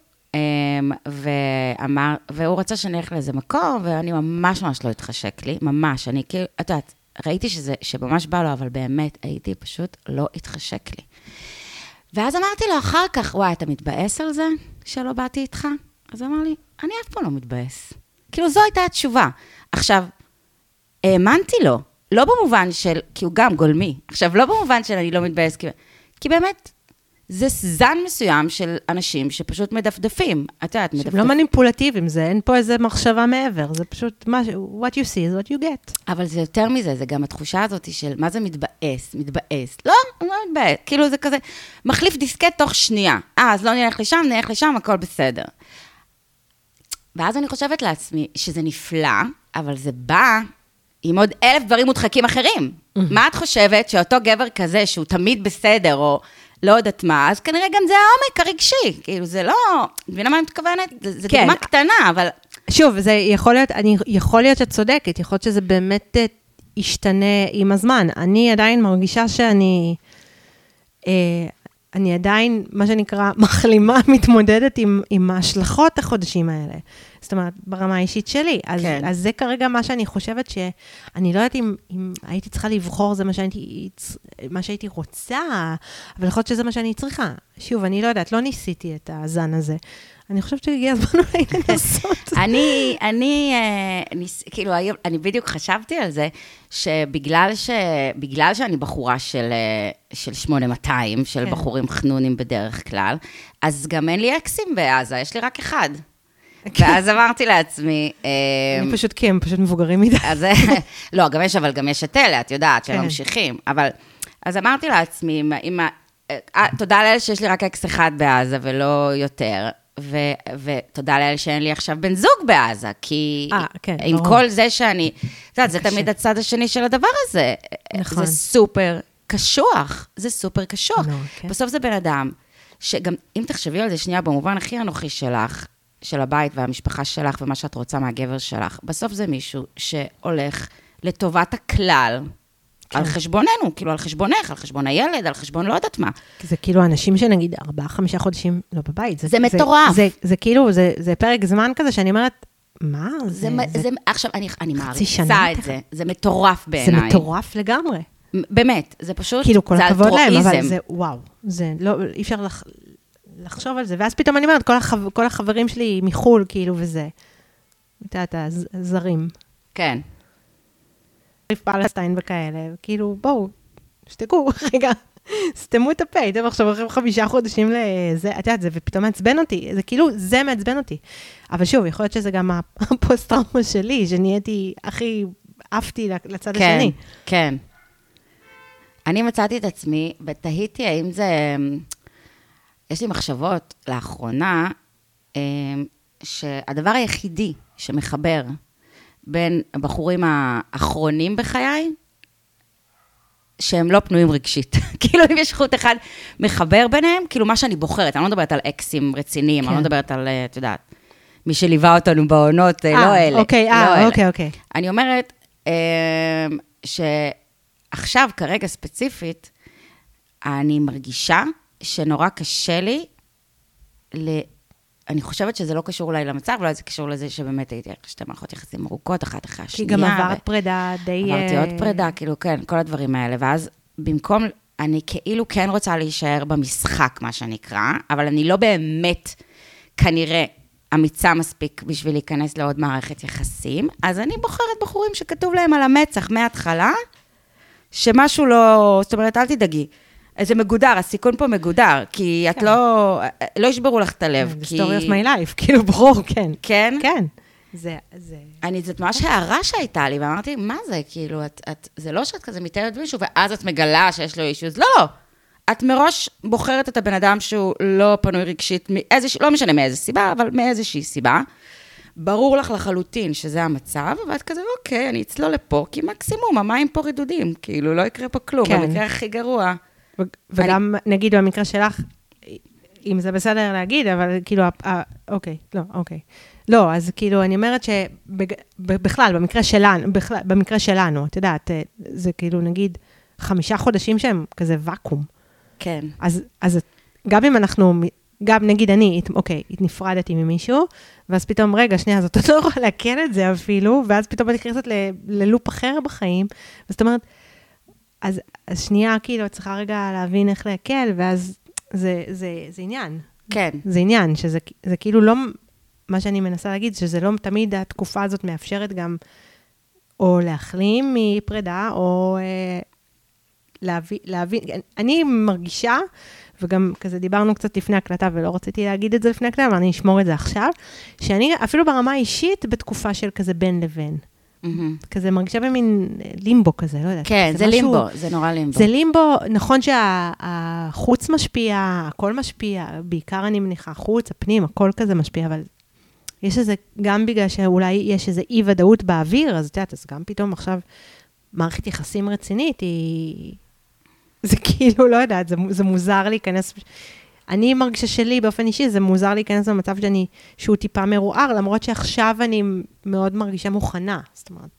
S1: והוא רצה שאני אלך לאיזה מקום, ואני ממש לא התחשק לי, ממש, אני כאילו, את יודעת, ראיתי שממש בא לו, אבל באמת הייתי פשוט לא התחשק לי. ואז אמרתי לו אחר כך, וואי, אתה מתבאס על זה? שלא באתי איתך? אז הוא אמר לי, אני אף פעם לא מתבאס. כאילו, זו הייתה התשובה. עכשיו, האמנתי לו, לא במובן של, כי הוא גם גולמי. עכשיו, לא במובן של אני לא מתבאס, כי באמת, זה זן מסוים של אנשים שפשוט מדפדפים. את יודעת, מדפדפים.
S2: לא מניפולטיביים, זה, אין פה איזה מחשבה מעבר, זה פשוט, what you see is what you get.
S1: אבל זה יותר מזה, זה גם התחושה הזאת של מה זה מתבאס. לא, לא מתבאס. כאילו זה כזה, מחליף דיסקט תוך שנייה. אז לא נלך לשם, הכל בסדר. ואז אני חושבת לעצמי שזה נפלא, אבל זה בא עם עוד 1,000 דברים מודחקים אחרים. מה את חושבת שאותו גבר כזה, שהוא תמיד בסדר, או לא יודעת מה, אז כנראה גם זה העומק הרגשי. כאילו, זה לא, מבינה מה אני מתכוונת? זה
S2: כן.
S1: דוגמה קטנה, אבל...
S2: שוב, זה יכול להיות שאת צודקת, יכול להיות שזה באמת ישתנה עם הזמן. אני עדיין מרגישה שאני עדיין, מה שנקרא, מחלימה, מתמודדת עם ההשלכות החודשים האלה. זאת אומרת, ברמה האישית שלי.
S1: כן.
S2: אז זה כרגע מה שאני חושבת שאני לא יודעת אם הייתי צריכה לבחור, זה מה שהייתי רוצה, אבל יכול להיות שזה מה שאני צריכה. שוב, אני לא יודעת, לא ניסיתי את הזן הזה. אני חושבת שהגיע הזמן אולי לנסות.
S1: אני בדיוק חשבתי על זה, שבגלל שאני בחורה של 8200, של בחורים חנונים בדרך כלל, אז גם אין לי אקסים בעזה, יש לי רק אחד. ואז אמרתי לעצמי...
S2: כי הם פשוט מבוגרים מדי.
S1: לא, גם יש את אלה, את יודעת, שהם ממשיכים. אבל, אז אמרתי לעצמי, תודה לאלה שיש לי רק אקס אחד בעזה ולא יותר, ותודה לאלה שאין לי עכשיו בן זוג בעזה, כי עם כל זה שאני... זה תמיד הצד השני של הדבר הזה. זה סופר קשוח. בסוף זה בן אדם, שגם אם תחשבי על זה שנייה, במובן הכי אנוכי שלך, של הבית והמשפחה שלך ומה שאת רוצה מהגבר שלך, בסוף זה מישהו שהולך לטובת הכלל, על חשבוננו, כאילו על חשבונך, על חשבון הילד, על חשבון לא יודעת מה.
S2: זה כאילו אנשים שנגיד 4-5 חודשים לא בבית.
S1: זה מטורף.
S2: זה כאילו, זה פרק זמן כזה שאני אומרת, מה?
S1: עכשיו, אני מעריצה את זה. זה מטורף בעיניי.
S2: זה מטורף לגמרי.
S1: באמת, זה פשוט,
S2: כאילו כל הכבוד להם, אבל זה, וואו, זה לא, אי אפשר לחשוב על זה. ואז פתאום אני אומרת, כל החברים שלי מחול, כאילו, וזה. אתה יודעת, הזרים.
S1: כן.
S2: פלסטיין וכאלה, כאילו, בואו, שתקו, רגע, סתמו את הפה, הייתם עכשיו אחרי 5 חודשים לזה, את יודעת, זה ופתאום מעצבן אותי, זה כאילו, זה מעצבן אותי. אבל שוב, יכול להיות שזה גם הפוסט-טראומה שלי, שנהייתי הכי עפתי לצד השני.
S1: כן. אני מצאתי את עצמי, ותהיתי האם זה, יש לי מחשבות לאחרונה, שהדבר היחידי שמחבר בין הבחורים האחרונים בחיי, שהם לא פנויים רגשית. כאילו, אם יש חוט אחד מחבר ביניהם, כאילו מה שאני בוחרת, אני לא מדברת על אקסים רציניים, אני לא מדברת על, את יודעת, מי שליווה אותנו בעונות, לא אלה.
S2: אוקיי.
S1: אני אומרת, שעכשיו, כרגע ספציפית, אני מרגישה שנורא קשה לי אני חושבת שזה לא קשור אולי למצב, אולי זה קשור לזה שבאמת הייתי 2 מערכות יחסים ארוכות, אחת אחרי השנייה.
S2: כי גם עברת פרידה די...
S1: עברתי עוד פרידה, כאילו, כן, כל הדברים האלה. ואז במקום, אני כאילו כן רוצה להישאר במשחק, מה שנקרא, אבל אני לא באמת, כנראה, אמיצה מספיק בשביל להיכנס לעוד מערכת יחסים, אז אני בוחרת בחורים שכתוב להם על המצח מההתחלה, שמשהו לא, זאת אומרת, אל תדאגי. זה מגודר, הסיכון פה מגודר, כי את לא ישברו לך את הלב.
S2: The story of my life, כאילו ברור, כן.
S1: כן?
S2: כן.
S1: זאת ממש הערה שהייתה לי, ואמרתי, מה זה? כאילו, זה לא שאת כזה מתארת מישהו, ואז את מגלה שיש לו אישוז. לא. את מראש בוחרת את הבן אדם שהוא לא פנוי רגשית, לא משנה מאיזה סיבה, אבל מאיזושהי סיבה. ברור לך לחלוטין שזה המצב, ואת כזה, אוקיי, אני אצלול לפה, כי מקסימום, המים פה רידודים, כאילו, לא יקרה פה כלום, במקרה הכי גרוע.
S2: וגם, נגיד, במקרה שלך, אם זה בסדר להגיד, אבל כאילו, אוקיי. לא, אז כאילו, אני אומרת שבכלל, במקרה שלנו, את יודעת, זה כאילו, נגיד, 5 חודשים שהם כזה וקום.
S1: כן.
S2: אז גם אם אנחנו, גם נגיד אני, אוקיי, נפרדתי ממישהו, ואז פתאום, רגע, שנייה, זאת לא יכולה להקל את זה אפילו, ואז פתאום אני נכנסת ללופ אחר בחיים, זאת אומרת, אז שנייה, כאילו, את צריכה רגע להבין איך להקל, ואז זה עניין.
S1: כן.
S2: זה עניין, שזה כאילו לא, מה שאני מנסה להגיד, שזה לא תמיד התקופה הזאת מאפשרת גם, או להחלים מפרידה, או להבין, אני מרגישה, וגם כזה דיברנו קצת לפני הקלטה, ולא רציתי להגיד את זה לפני הקלטה, אבל אני אשמור את זה עכשיו, שאני אפילו ברמה האישית, בתקופה של כזה בין לבין. כזה מרגישה במין לימבו כזה, לא יודעת.
S1: כן, זה לימבו, זה נורא לימבו.
S2: זה לימבו, נכון שהחוץ משפיע, הכל משפיע, בעיקר אני מניחה, החוץ, הפנים, הכל כזה משפיע, אבל יש איזה, גם בגלל שאולי יש איזה אי-ודאות באוויר, אז את יודעת, אז גם פתאום עכשיו מערכת יחסים רצינית, זה כאילו, לא יודעת, זה מוזר להיכנס, אני מרגישה שלי באופן אישי, זה מוזר להיכנס למצב שהוא טיפה מרוער, למרות שעכשיו אני מאוד מרגישה מוכנה. זאת אומרת,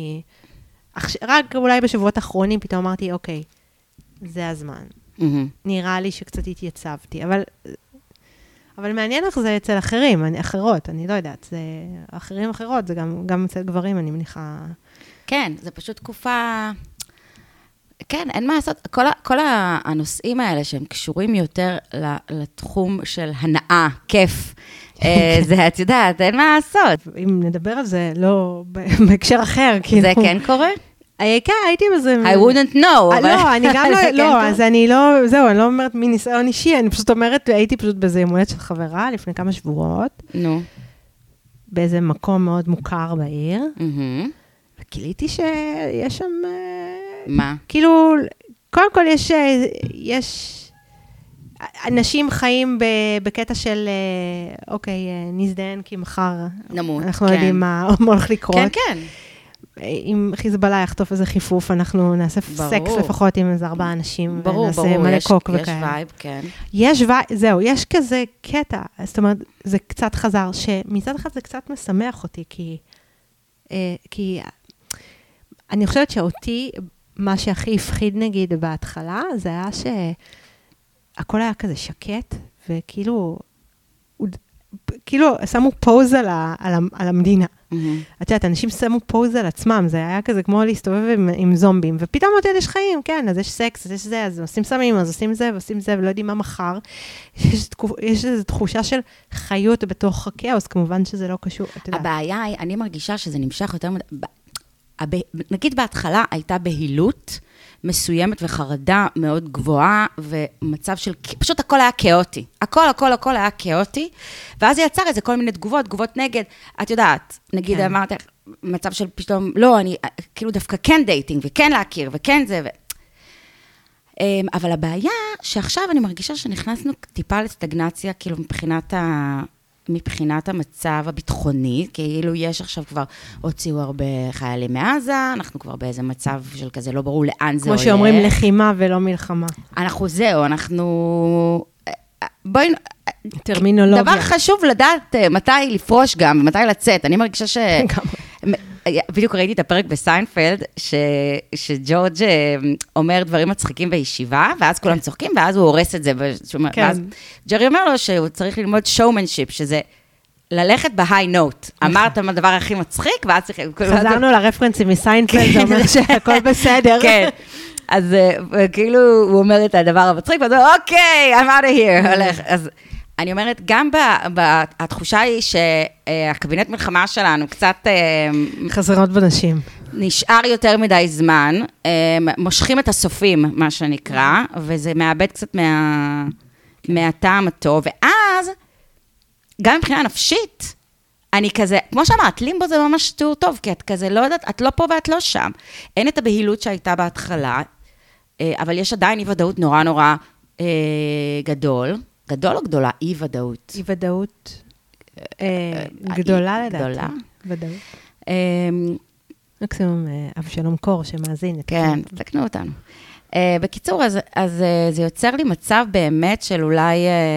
S2: רק אולי בשבועות האחרונים פתאום אמרתי, אוקיי, זה הזמן. נראה לי שקצת התייצבתי, אבל מעניין איך זה אצל אחרות, אני לא יודעת, זה אחרות, זה גם אצל גברים, אני מניחה.
S1: כן, זה פשוט תקופה, כן, אין מה לעשות, כל הנושאים האלה שהם קשורים יותר לתחום של הנאה, כיף, זה, את יודעת, אין מה לעשות.
S2: אם נדבר על זה, לא, בהקשר אחר, כאילו.
S1: זה כן קורה?
S2: כן, הייתי בזה.
S1: I wouldn't know.
S2: לא, אני גם לא, אז אני לא, זהו, אני לא אומרת מניסיון אישי, אני פשוט אומרת, הייתי פשוט באיזה יום הולדת של חברה, לפני כמה שבועות.
S1: נו. באיזה
S2: מקום מאוד מוכר בעיר. וגיליתי שיש שם...
S1: מה?
S2: כאילו, קודם כל יש אנשים חיים בקטע של, אוקיי, נזדהן כי מחר
S1: נמות,
S2: אנחנו לא יודעים מה הולך לקרות.
S1: כן, כן.
S2: אם חיזבאללה יחטוף איזה חיפוף, אנחנו נעשה סקס לפחות עם איזה 4 אנשים.
S1: ברור,
S2: ונעשה מלא קוק וכאלה.
S1: יש וייב, כן.
S2: יש וייב, זהו, יש כזה קטע, זאת אומרת, זה קצת חזר, שמצד אחד זה קצת משמח אותי, כי אני חושבת שאותי, מה שהכי הפחיד נגיד בהתחלה, זה היה שהכל היה כזה שקט, וכאילו, שמו פוז על המדינה. את יודעת, אנשים שמו פוז על עצמם, זה היה כזה כמו להסתובב עם זומבים, ופתאום עוד יש חיים, כן, אז יש סקס, אז יש זה, אז עושים סמים, אז עושים זה, ועושים זה, ולא יודעים מה מחר. יש איזו תחושה של חיות בתוך הכאוס, כמובן שזה לא קשור, את יודעת.
S1: הבעיה היא, אני מרגישה שזה נמשך יותר נגיד בהתחלה הייתה בהילות מסוימת וחרדה מאוד גבוהה, ומצב של, פשוט הכל היה כאוטי. הכל היה כאוטי, ואז זה יצר איזה כל מיני תגובות נגד, את יודעת, נגיד אמרתי, מצב של פתאום, לא, אני כאילו דווקא כן דייטינג, וכן להכיר, וכן זה, אבל הבעיה שעכשיו אני מרגישה שנכנסנו טיפה לסטגנציה, כאילו מבחינת המצב הביטחוני, כאילו יש עכשיו כבר, הוציאו הרבה חיילים מעזה, אנחנו כבר באיזה מצב של כזה, לא ברור לאן זה הולך.
S2: כמו שאומרים לחימה ולא מלחמה.
S1: בואי,
S2: טרמינולוגיה.
S1: דבר חשוב לדעת מתי לפרוש גם, מתי לצאת. אני מרגישה בדיוק ראיתי את הפרק בסיינפלד, שג'ורג' אומר דברים מצחיקים בישיבה, ואז כולם צוחקים, ואז הוא הורס את זה. ואז ג'רי אומר לו שהוא צריך ללמוד showmanship, שזה ללכת בהיי נוט. אמרת מה הדבר הכי מצחיק, ואז צריך...
S2: חזרנו לרפרנסים מסיינפלד, זה אומר שהכל בסדר.
S1: כן. אז כאילו הוא אומר את הדבר המצחיק, ואז הוא אומר, אוקיי, I'm out of here, הולך. אז אני אומרת, גם התחושה היא שהקבינט מלחמה שלנו קצת...
S2: חסרות בנשים.
S1: נשאר יותר מדי זמן, מושכים את הסופים, מה שנקרא, וזה מאבד קצת מהטעם הטוב, ואז, גם מבחינה נפשית, אני כזה, כמו שאמרת, לימבו זה ממש תיאור טוב, כי את כזה לא יודעת, את לא פה ואת לא שם. אין את הבהילות שהייתה בהתחלה, אבל יש עדיין אי-ודאות נורא גדול. גדול או גדולה? אי-ודאות.
S2: אי-ודאות גדולה לדעתי.
S1: גדולה.
S2: ודאות. מקסימום אבשלום קור שמאזין.
S1: כן, תקנו אותנו. בקיצור, אז זה יוצר לי מצב באמת של אולי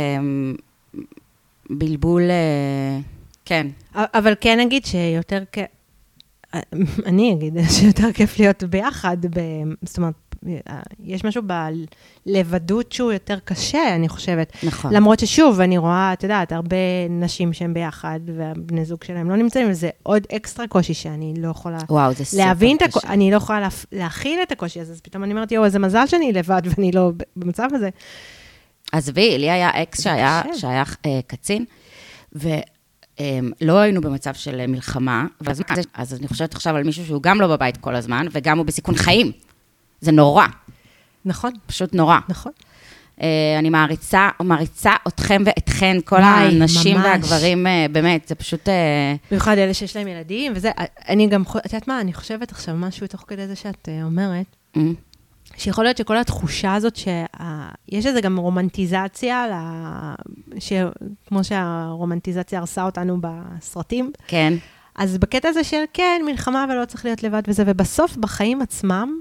S1: בלבול, כן.
S2: אבל כן אגיד שיותר אני אגיד שיותר כיף להיות ביחד, זאת אומרת, יש משהו בלבדות שהוא יותר קשה, אני חושבת.
S1: נכון.
S2: למרות ששוב, אני רואה, את יודעת, הרבה נשים שהן ביחד, והבני זוג שלהם לא נמצאים, וזה עוד אקסטרה קושי שאני לא יכולה להבין את הקושי, אני לא יכולה להכיל את הקושי הזה, אז פתאום אני אומרת, יואו, איזה מזל שאני לבד, ואני לא במצב הזה.
S1: עזבי, לי היה אקס שהיה קצין, ולא היינו במצב של מלחמה, אז אני חושבת עכשיו על מישהו שהוא גם לא בבית כל הזמן, וגם הוא בסיכון חיים. זה נורא.
S2: נכון.
S1: פשוט נורא.
S2: נכון.
S1: אני מעריצה אתכם ואתכן, כל הנשים והגברים, באמת, זה פשוט...
S2: במיוחד אלה שיש להם ילדים, וזה, אני גם, את יודעת מה, אני חושבת עכשיו משהו תוך כדי זה שאת אומרת, שיכול להיות שכל התחושה הזאת, שיש איזה גם רומנטיזציה, כמו שהרומנטיזציה הרסה אותנו בסרטים.
S1: כן.
S2: אז בקטע הזה של, כן, מלחמה ולא צריך להיות לבד וזה, ובסוף בחיים עצמם,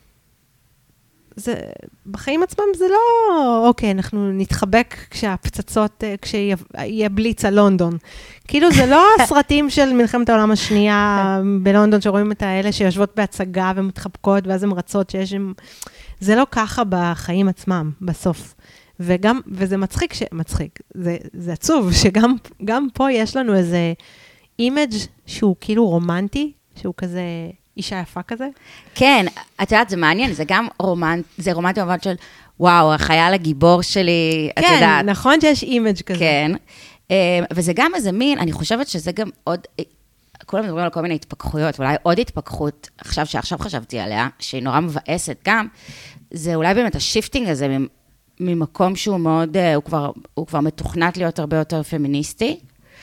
S2: בחיים עצמם זה לא, אוקיי, אנחנו נתחבק כשהפצצות, כשיהיה בליץ על לונדון. כאילו זה לא הסרטים של מלחמת העולם השנייה בלונדון, שרואים את האלה שיושבות בהצגה ומתחבקות, ואז הן רצות שיש... זה לא ככה בחיים עצמם, בסוף. וזה מצחיק, זה עצוב, שגם פה יש לנו איזה אימג' שהוא כאילו רומנטי, שהוא כזה... אישה יפה כזה?
S1: כן, את יודעת, זה מעניין, זה גם זה רומנטי במובן של, וואו, החייל הגיבור שלי, את יודעת.
S2: כן, נכון שיש אימג' כזה.
S1: כן, וזה גם איזה מין, אני חושבת שזה גם עוד, כולם מדברים על כל מיני התפכחויות, אולי עוד התפכחות, שעכשיו חשבתי עליה, שהיא נורא מבאסת גם, זה אולי באמת השיפטינג הזה, ממקום שהוא מאוד, הוא כבר מתוכנת להיות הרבה יותר פמיניסטי,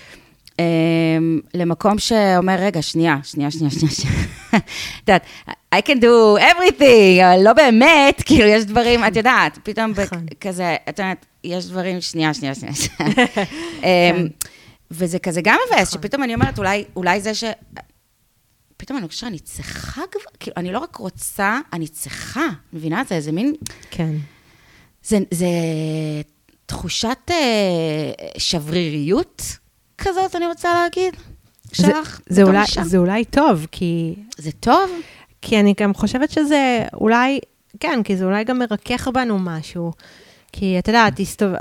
S1: למקום שאומר, רגע, שנייה. את יודעת, I can do everything, אבל לא באמת, כאילו יש דברים, את יודעת, פתאום כזה, את יודעת, יש דברים, שנייה. וזה כזה גם מבאס, שפתאום אני אומרת, אולי זה ש... פתאום אני חושבת, אני צריכה כבר, כאילו, אני לא רק רוצה, אני צריכה, מבינה? זה איזה מין...
S2: כן.
S1: זה תחושת שבריריות, כזאת, אני רוצה להגיד, שלך.
S2: זה אולי טוב, כי...
S1: זה טוב?
S2: כי אני גם חושבת שזה אולי, כן, כי זה אולי גם מרכך בנו משהו. כי אתה יודע,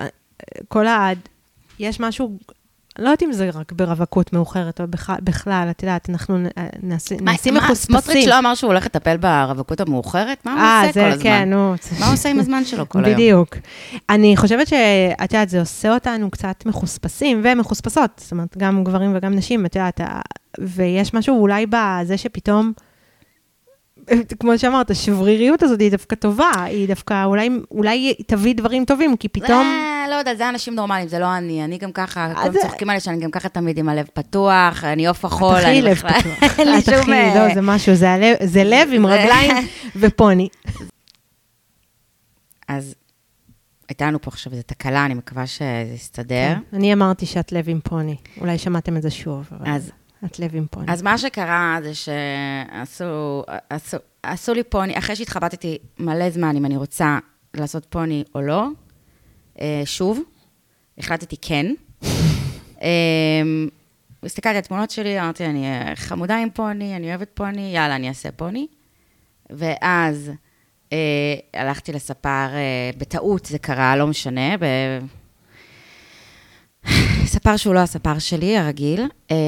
S2: יש משהו, לא יודעת אם זה רק ברווקות מאוחרת, או בכלל, אתה יודעת, אנחנו נעשים מחוספסים.
S1: סמוטריץ' לא אמר שהוא הולך לטפל ברווקות המאוחרת? מה הוא עושה כל הזמן?
S2: כן,
S1: מה הוא עושה עם הזמן שלו כל היום?
S2: בדיוק. אני חושבת שאת יודעת, זה עושה אותנו קצת מחוספסים ומחוספסות, זאת אומרת, גם גברים וגם נשים, את יודעת, ויש משהו אולי בזה שפתאום, כמו שאמרת, השבריריות הזאת היא דווקא טובה, היא דווקא אולי תביא דברים טובים, כי פתאום...
S1: לא יודע, זה אנשים נורמליים, זה לא אני גם ככה, כל צוחקים עלי שאני גם ככה תמיד עם הלב פתוח, אני עוף החול,
S2: אני לב פתוח. לא, זה משהו, זה לב עם רגליים ופוני.
S1: אז הייתה לנו פה עכשיו איזו תקלה, אני מקווה שזה יסתדר.
S2: אני אמרתי שאת לב עם פוני, אולי שמעתם את זה שוב, אבל... את לב עם פוני.
S1: אז מה שקרה זה שעשו לי פוני, אחרי שהתחבטתי מלא זמן אם אני רוצה לעשות פוני או לא, שוב, החלטתי כן. הסתכלתי על תמונות שלי, אמרתי, אני חמודה עם פוני, אני אוהבת פוני, יאללה, אני אעשה פוני. ואז הלכתי לספר, בטעות זה קרה, לא משנה, ספר שהוא לא הספר שלי, הרגיל,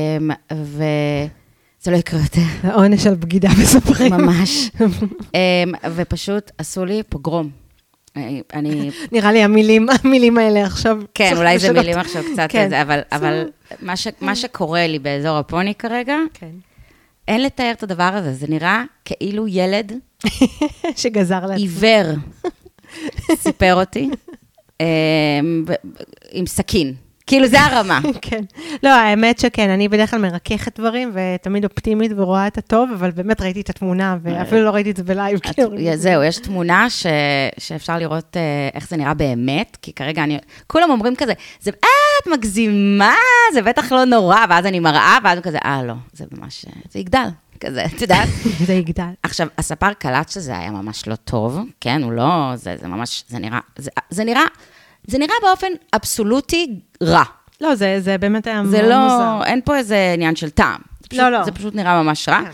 S1: וזה לא יקרה יותר.
S2: העונש על בגידה בספרים.
S1: ממש. ופשוט עשו לי פוגרום.
S2: נראה לי המילים האלה עכשיו.
S1: כן, אולי זה מילים עכשיו קצת, אבל מה שקורה לי באזור הפוני כרגע, אין לתאר את הדבר הזה, זה נראה כאילו ילד
S2: שגזר לעצמו.
S1: עיוור סיפר אותי, עם סכין. כאילו זה הרמה.
S2: כן. לא, האמת שכן, אני בדרך כלל מרככת דברים, ותמיד אופטימית ורואה את הטוב, אבל באמת ראיתי את התמונה, ואפילו לא ראיתי את זה בלייב.
S1: זהו, יש תמונה שאפשר לראות איך זה נראה באמת, כי כרגע כולם אומרים כזה, את מגזימה, זה בטח לא נורא, ואז אני מראה, ואז הוא כזה, לא, זה ממש, זה יגדל. כזה, את יודעת?
S2: זה יגדל.
S1: עכשיו, הספר קלט שזה היה ממש לא טוב, כן, הוא לא, זה ממש, זה נראה באופן אבסולוטי רע.
S2: לא, זה באמת היה
S1: מאוד מוזר. אין פה איזה עניין של טעם.
S2: לא.
S1: זה פשוט נראה ממש רע.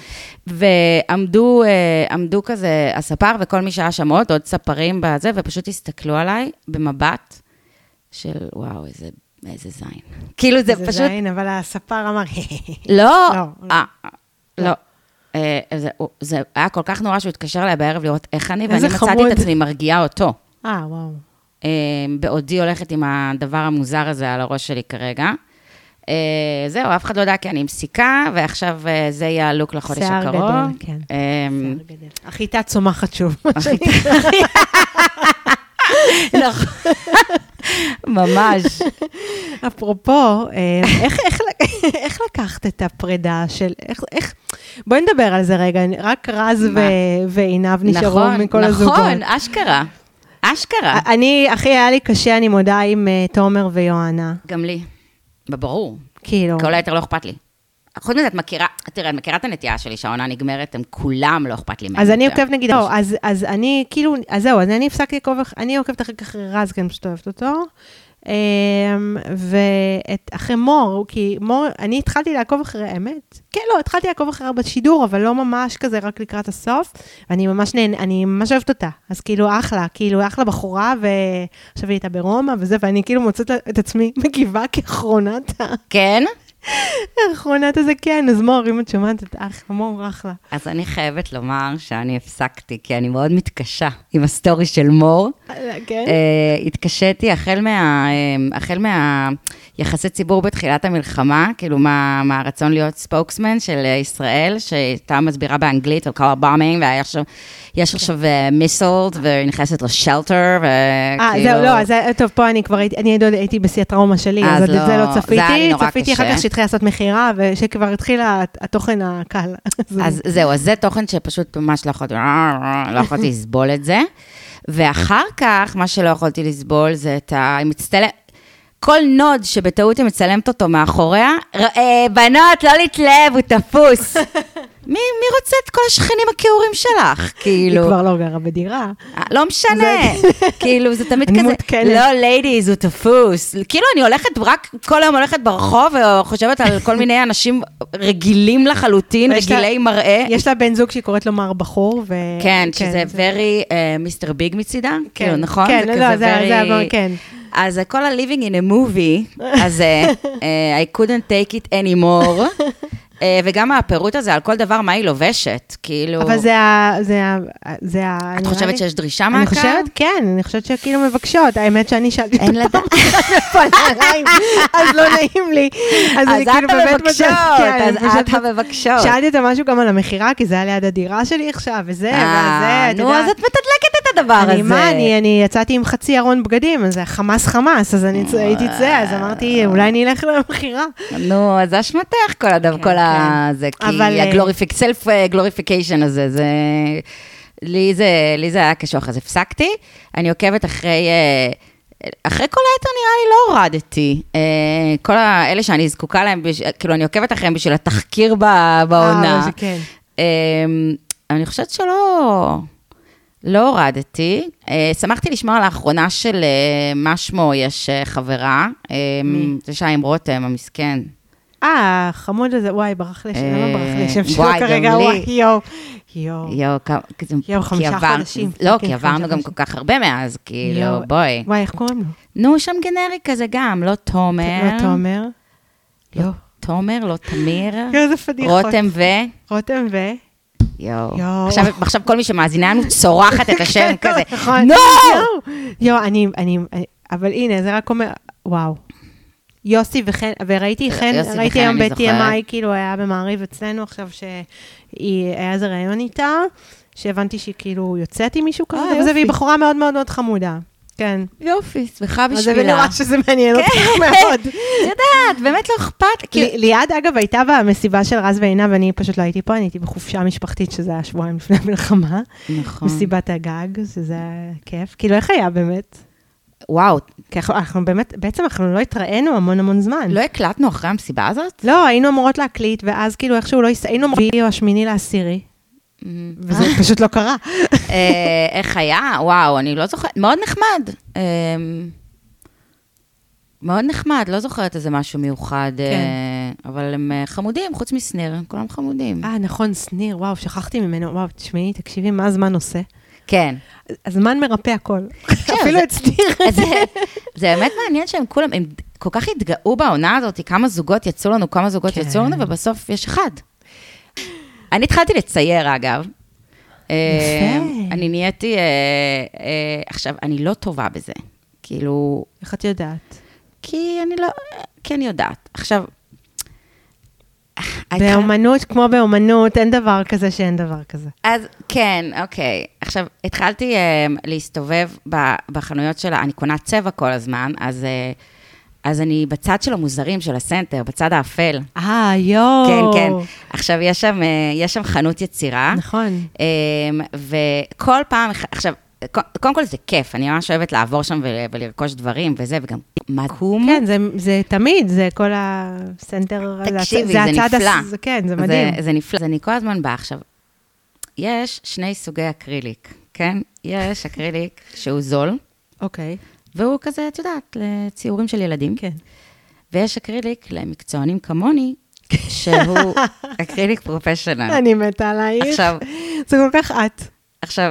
S1: ועמדו כזה הספר, וכל מי שהיה שם עוד ספרים בזה, ופשוט הסתכלו עליי במבט של, וואו, איזה זין. כאילו זה פשוט...
S2: איזה זין, אבל הספר אמר...
S1: לא. זה היה כל כך נורא שהוא התקשר אליי בערב לראות איך אני, ואני מצאתי את עצמי מרגיעה אותו.
S2: וואו.
S1: בעודי הולכת עם הדבר המוזר הזה על הראש שלי כרגע. זהו, אף אחד לא יודע, כי אני עם סיכה, ועכשיו זה יהיה הלוק לחודש הקרוב.
S2: שיער גדל, כן. שיער גדל. החיטה צומחת שוב.
S1: נכון. ממש.
S2: אפרופו, איך לקחת את הפרידה של, בואי נדבר על זה רגע, רק רז ועינב נשארו מכל הזוגות.
S1: נכון, אשכרה. אשכרה.
S2: הכי היה לי קשה, אני מודה עם תומר ויואנה.
S1: גם לי. ברור.
S2: כאילו.
S1: כל היתר לא אכפת לי. חוץ מזה, את מכירה את הנטייה שלי, שהעונה נגמרת, הם כולם לא אכפת לי מהם.
S2: אז אני עוקבת נגיד, אז אני כאילו, אז זהו, אז אני הפסקתי לעקוב, אני עוקבת אחרי רז, כי אני פשוט אוהבת אותו, ואחרי מור, כי מור, אני התחלתי לעקוב אחרי האמת, כן, לא, התחלתי לעקוב אחרי בשידור, אבל לא ממש כזה, רק לקראת הסוף, ואני ממש אוהבת אותה, אז כאילו אחלה בחורה, ועכשיו היא הייתה ברומא וזה, ואני כאילו מוצאת את עצמי מגיבה כאחרונת.
S1: כן?
S2: האחרונת הזה, כן, אז מור, אם את שומעת את מור, אחלה.
S1: אז אני חייבת לומר שאני הפסקתי, כי אני מאוד מתקשה עם הסטורי של מור.
S2: כן?
S1: התקשיתי החל מהיחסי ציבור בתחילת המלחמה, כאילו מהרצון להיות ספוקסמן של ישראל, שהייתה מסבירה באנגלית על כל הבאמינג, ויש עכשיו מיסלד, ונכנסת לשלטר, וכאילו...
S2: זהו, לא, אז טוב, פה אני כבר הייתי בשיא הטראומה שלי, אז את זה לא צפיתי, צפיתי אחר כך שהתחילה לעשות מחירה, ושכבר התחילה התוכן הקל.
S1: אז זהו, אז זה תוכן שפשוט ממש לא יכולתי לסבול את זה, ואחר כך, מה שלא יכולתי לסבול, זה את כל נוד שבטעות היא מצלמת אותו מאחוריה, בנות, לא להתלהב, הוא תפוס. מי רוצה את כל השכנים הכיעורים שלך? כאילו...
S2: היא כבר לא גרה בדירה.
S1: לא משנה. כאילו, זה תמיד כזה, לא, ladies, הוא תפוס. כאילו, אני הולכת, רק כל היום הולכת ברחוב, וחושבת על כל מיני אנשים רגילים לחלוטין, רגילי מראה.
S2: יש לה בן זוג שהיא קוראת לו מר בחור,
S1: כן, שזה very Mr. Big מצידה. כאילו, נכון?
S2: כן, לא, זה עבור, כן.
S1: אז כל ה-living in a movie, אז I couldn't take it anymore, וגם הפירוט הזה על כל דבר מה היא לובשת, כאילו...
S2: אבל זה
S1: את חושבת שיש דרישה מהקהל?
S2: אני חושבת, כן, אני חושבת שכאילו מבקשות, האמת שאני שאלתי
S1: אין לדעת.
S2: אז לא נעים לי.
S1: אז את המבקשות.
S2: שאלתי אותה משהו גם על המחירה, כי זה היה ליד הדירה שלי עכשיו, וזה,
S1: נו, אז את מתדלקת את הדבר הזה.
S2: אני יצאתי עם חצי ארון בגדים, אז זה חמאס, אז אני הייתי את זה, אז אמרתי, אולי אני אלך למחירה.
S1: נו, אז אשמתך כל הדבר, כל זה, כי ה-self-glorification הזה, לי זה היה קשוח, אז הפסקתי, אני עוקבת אחרי כל היתר נראה לי לא הורדתי, כל אלה שאני זקוקה להם, כאילו אני עוקבת אחריהם בשביל התחקיר בעונה, אני חושבת לא הורדתי, שמחתי לשמוע לאחרונה של מה שמו יש חברה, זה שיים רותם, המסכן,
S2: חמוד הזה, וואי, ברח לי, למה ברח לי שם שלו כרגע, וואי, יו, 5 חודשים.
S1: לא, כי עברנו גם כל כך הרבה מאז, כאילו, בואי.
S2: וואי, איך קוראים לו?
S1: נו, שם גנרי כזה גם, לא תומר.
S2: לא תומר.
S1: תומר, לא תמיר.
S2: יו, זה פדיחות.
S1: רותם ו...
S2: יו.
S1: עכשיו כל מי שמאזינה לנו צורחת את השם כזה.
S2: נו! יו, אבל הנה, זה רק אומר, וואו. יוסי וחן, וראיתי היום ב-TMI, כאילו היה במעריב אצלנו עכשיו, שהיה איזה רעיון איתה, שהבנתי שהיא כאילו יוצאת עם מישהו כזה, וזה, והיא בחורה מאוד מאוד מאוד חמודה. כן.
S1: יופי, שמחה בשבילה.
S2: אז זה נראה שזה מעניין אותך מאוד.
S1: יודעת, באמת לא אכפת.
S2: ליעד, אגב, הייתה במסיבה של רז ועינב, ואני פשוט לא הייתי פה, אני הייתי בחופשה משפחתית, שזה היה שבועיים לפני המלחמה.
S1: נכון.
S2: מסיבת הגג, שזה היה כיף. כאילו, איך היה באמת?
S1: וואו.
S2: כי אנחנו באמת, בעצם אנחנו לא התראינו המון זמן.
S1: לא הקלטנו אחרי המסיבה הזאת?
S2: לא, היינו אמורות להקליט, ואז כאילו איכשהו לא היינו אמורות, או 8/10, וזה פשוט לא קרה.
S1: איך היה? וואו, אני לא זוכרת, מאוד נחמד. מאוד נחמד, לא זוכרת איזה משהו מיוחד, אבל הם חמודים, חוץ מסניר, כולם חמודים.
S2: נכון, סניר, וואו, שכחתי ממנו, וואו, תשמעי, תקשיבי, מה הזמן עושה?
S1: כן.
S2: הזמן מרפא הכל. אפילו את סניר.
S1: זה באמת מעניין שהם כולם, הם כל כך התגאו בעונה הזאת, כמה זוגות יצאו לנו, ובסוף יש אחד. אני התחלתי לצייר, אגב.
S2: יפה.
S1: אני נהייתי, עכשיו, אני לא טובה בזה. כאילו...
S2: איך את יודעת?
S1: כי אני לא... כי אני יודעת. עכשיו...
S2: באומנות, כמו באומנות, אין דבר כזה שאין דבר כזה.
S1: אז כן, אוקיי. עכשיו, התחלתי להסתובב בחנויות שלה, אני קונה צבע כל הזמן, אז אני בצד של המוזרים, של הסנטר, בצד האפל.
S2: יו.
S1: כן, כן. עכשיו, יש שם חנות יצירה.
S2: נכון.
S1: וכל פעם, עכשיו, קודם כל זה כיף, אני ממש אוהבת לעבור שם ולרכוש דברים וזה, וגם מקום.
S2: כן, זה תמיד, זה כל הסנטר.
S1: תקשיבי, זה נפלא.
S2: כן, זה מדהים.
S1: זה נפלא. אז אני כל הזמן באה עכשיו. יש שני סוגי אקריליק, כן? יש אקריליק שהוא זול.
S2: אוקיי.
S1: והוא כזה, את יודעת, לציורים של ילדים.
S2: כן.
S1: ויש אקריליק למקצוענים כמוני, שהוא אקריליק פרופשיונל.
S2: אני מתה עלייך.
S1: עכשיו,
S2: זה כל כך את.
S1: עכשיו,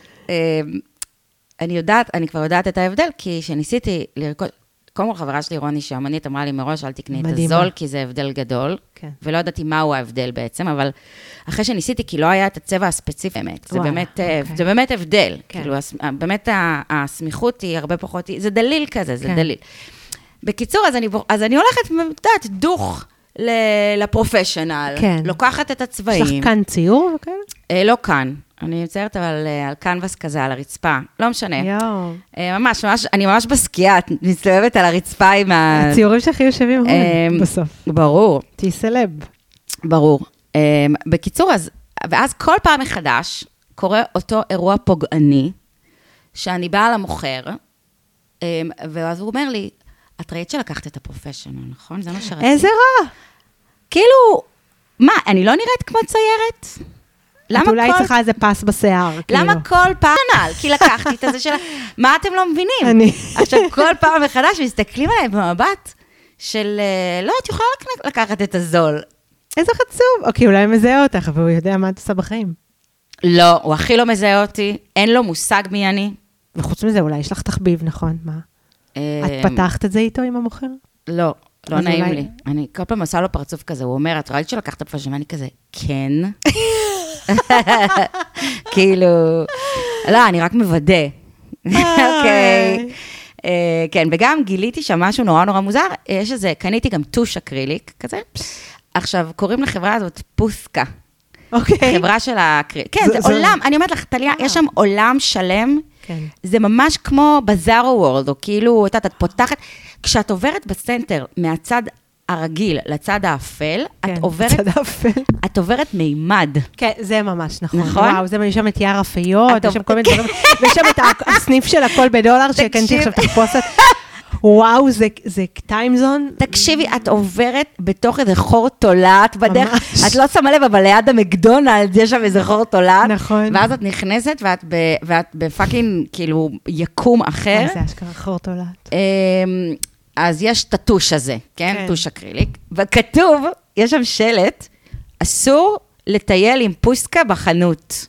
S1: אני כבר יודעת את ההבדל, כי שניסיתי לרכוש, קודם כל חברה שלי, רוני, שהאמנית אמרה לי מראש, אל תקני את הזול, כי זה הבדל גדל,
S2: כן.
S1: ולא ידעתי מהו ההבדל בעצם, אבל אחרי שניסיתי, כי לא היה את הצבע הספציפי, זה באמת הבדל, כאילו, באמת הסמיכות היא הרבה פחות, זה דליל כזה, זה דליל. בקיצור, אז אני הולכת, יודעת, דוך לפרופשיונל, לוקחת את הצבעים.
S2: יש לך כאן ציור?
S1: לא כאן. אני מציירת אבל על קנבס כזה, על הרצפה. לא משנה. ממש, אני ממש בסקייה, את מסתובבת על הרצפה עם
S2: הציורים שלך יושבים בסוף.
S1: ברור.
S2: תהי סלב.
S1: ברור. בקיצור, ואז כל פעם מחדש, קורה אותו אירוע פוגעני, שאני באה למוכר, ואז הוא אומר לי, את ראית שלקחת את הפרופשיונל, נכון? זה מה שרציתי.
S2: איזה רע.
S1: כאילו, מה, אני לא נראית כמו ציירת?
S2: את אולי צריכה איזה פס בשיער.
S1: למה כל פעם, כי לקחתי את זה של... מה אתם לא מבינים? עכשיו, כל פעם מחדש מסתכלים עליי במבט של... לא, את יכולה לקחת את הזול.
S2: איזה חצוף. אוקיי, אולי מזהה אותך, והוא יודע מה את עושה בחיים.
S1: לא, הוא הכי לא מזהה אותי, אין לו מושג מי אני.
S2: וחוץ מזה, אולי יש לך תחביב, נכון? מה? את פתחת את זה איתו עם המוכר?
S1: לא, לא נעים לי. אני כל פעם עושה לו פרצוף כזה, הוא אומר, את ראית שלקחת פרופשיונל, אני כזה, כן. כאילו, לא, אני רק מוודא. אוקיי. כן, וגם גיליתי שם משהו נורא נורא מוזר, יש איזה, קניתי גם טוש אקריליק כזה. עכשיו, קוראים לחברה הזאת פוסקה.
S2: אוקיי.
S1: חברה של האקריליק. כן, זה עולם, אני אומרת לך, טליה, יש שם עולם שלם, זה ממש כמו בזארו וורד, או כאילו, את פותחת, כשאת עוברת בסנטר מהצד הרגיל לצד האפל, את עוברת מימד.
S2: כן, זה ממש נכון. וואו, זה יש שם את יער אפיות, יש שם כל מיני דברים, ויש שם את הסניף של הכל בדולר, שקנתי עכשיו תחפושת. וואו, זה טיימזון.
S1: תקשיבי, את עוברת בתוך איזה חור תולעת בדרך, את לא שמה לב, אבל ליד המקדונלד, יש שם איזה חור תולעת.
S2: נכון.
S1: ואז את נכנסת, ואת בפאקינג, כאילו, יקום אחר.
S2: זה אשכרה חור תולעת.
S1: אז יש את הטוש הזה, כן? טוש אקריליק. וכתוב, יש שם שלט, אסור לטייל עם פוסקה בחנות.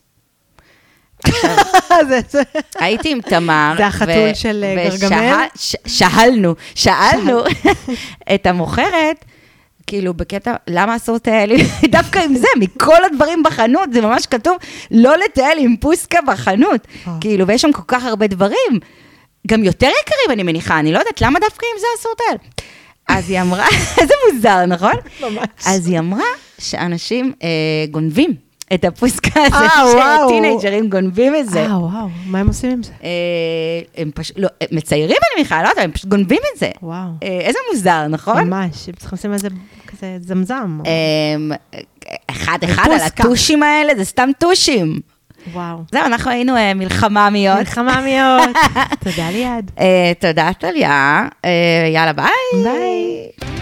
S1: הייתי עם תמר.
S2: זה החתול של גרגמל?
S1: שאלנו את המוכרת, כאילו בקטע, למה אסור לטייל? דווקא עם זה, מכל הדברים בחנות, זה ממש כתוב, לא לטייל עם פוסקה בחנות. כאילו, ויש שם כל כך הרבה דברים. גם יותר יקרים, אני מניחה, אני לא יודעת, למה דווקא עם זה אסור לטייל? אז היא אמרה, איזה מוזר, נכון?
S2: ממש.
S1: אז היא אמרה שאנשים גונבים את הפוסקה הזה, שטינג'רים גונבים את זה.
S2: וואו, מה הם עושים עם זה?
S1: הם פשוט, לא, מציירים אני מניחה, לא יודעת, הם פשוט גונבים את זה.
S2: וואו.
S1: איזה מוזר, נכון?
S2: ממש, הם צריכים לשים על זה כזה זמזם.
S1: אחד על הטושים האלה, זה סתם טושים.
S2: וואו.
S1: זהו, אנחנו היינו מלחממיות.
S2: מלחממיות. תודה ליעד.
S1: תודה טליה. יאללה, ביי.
S2: ביי.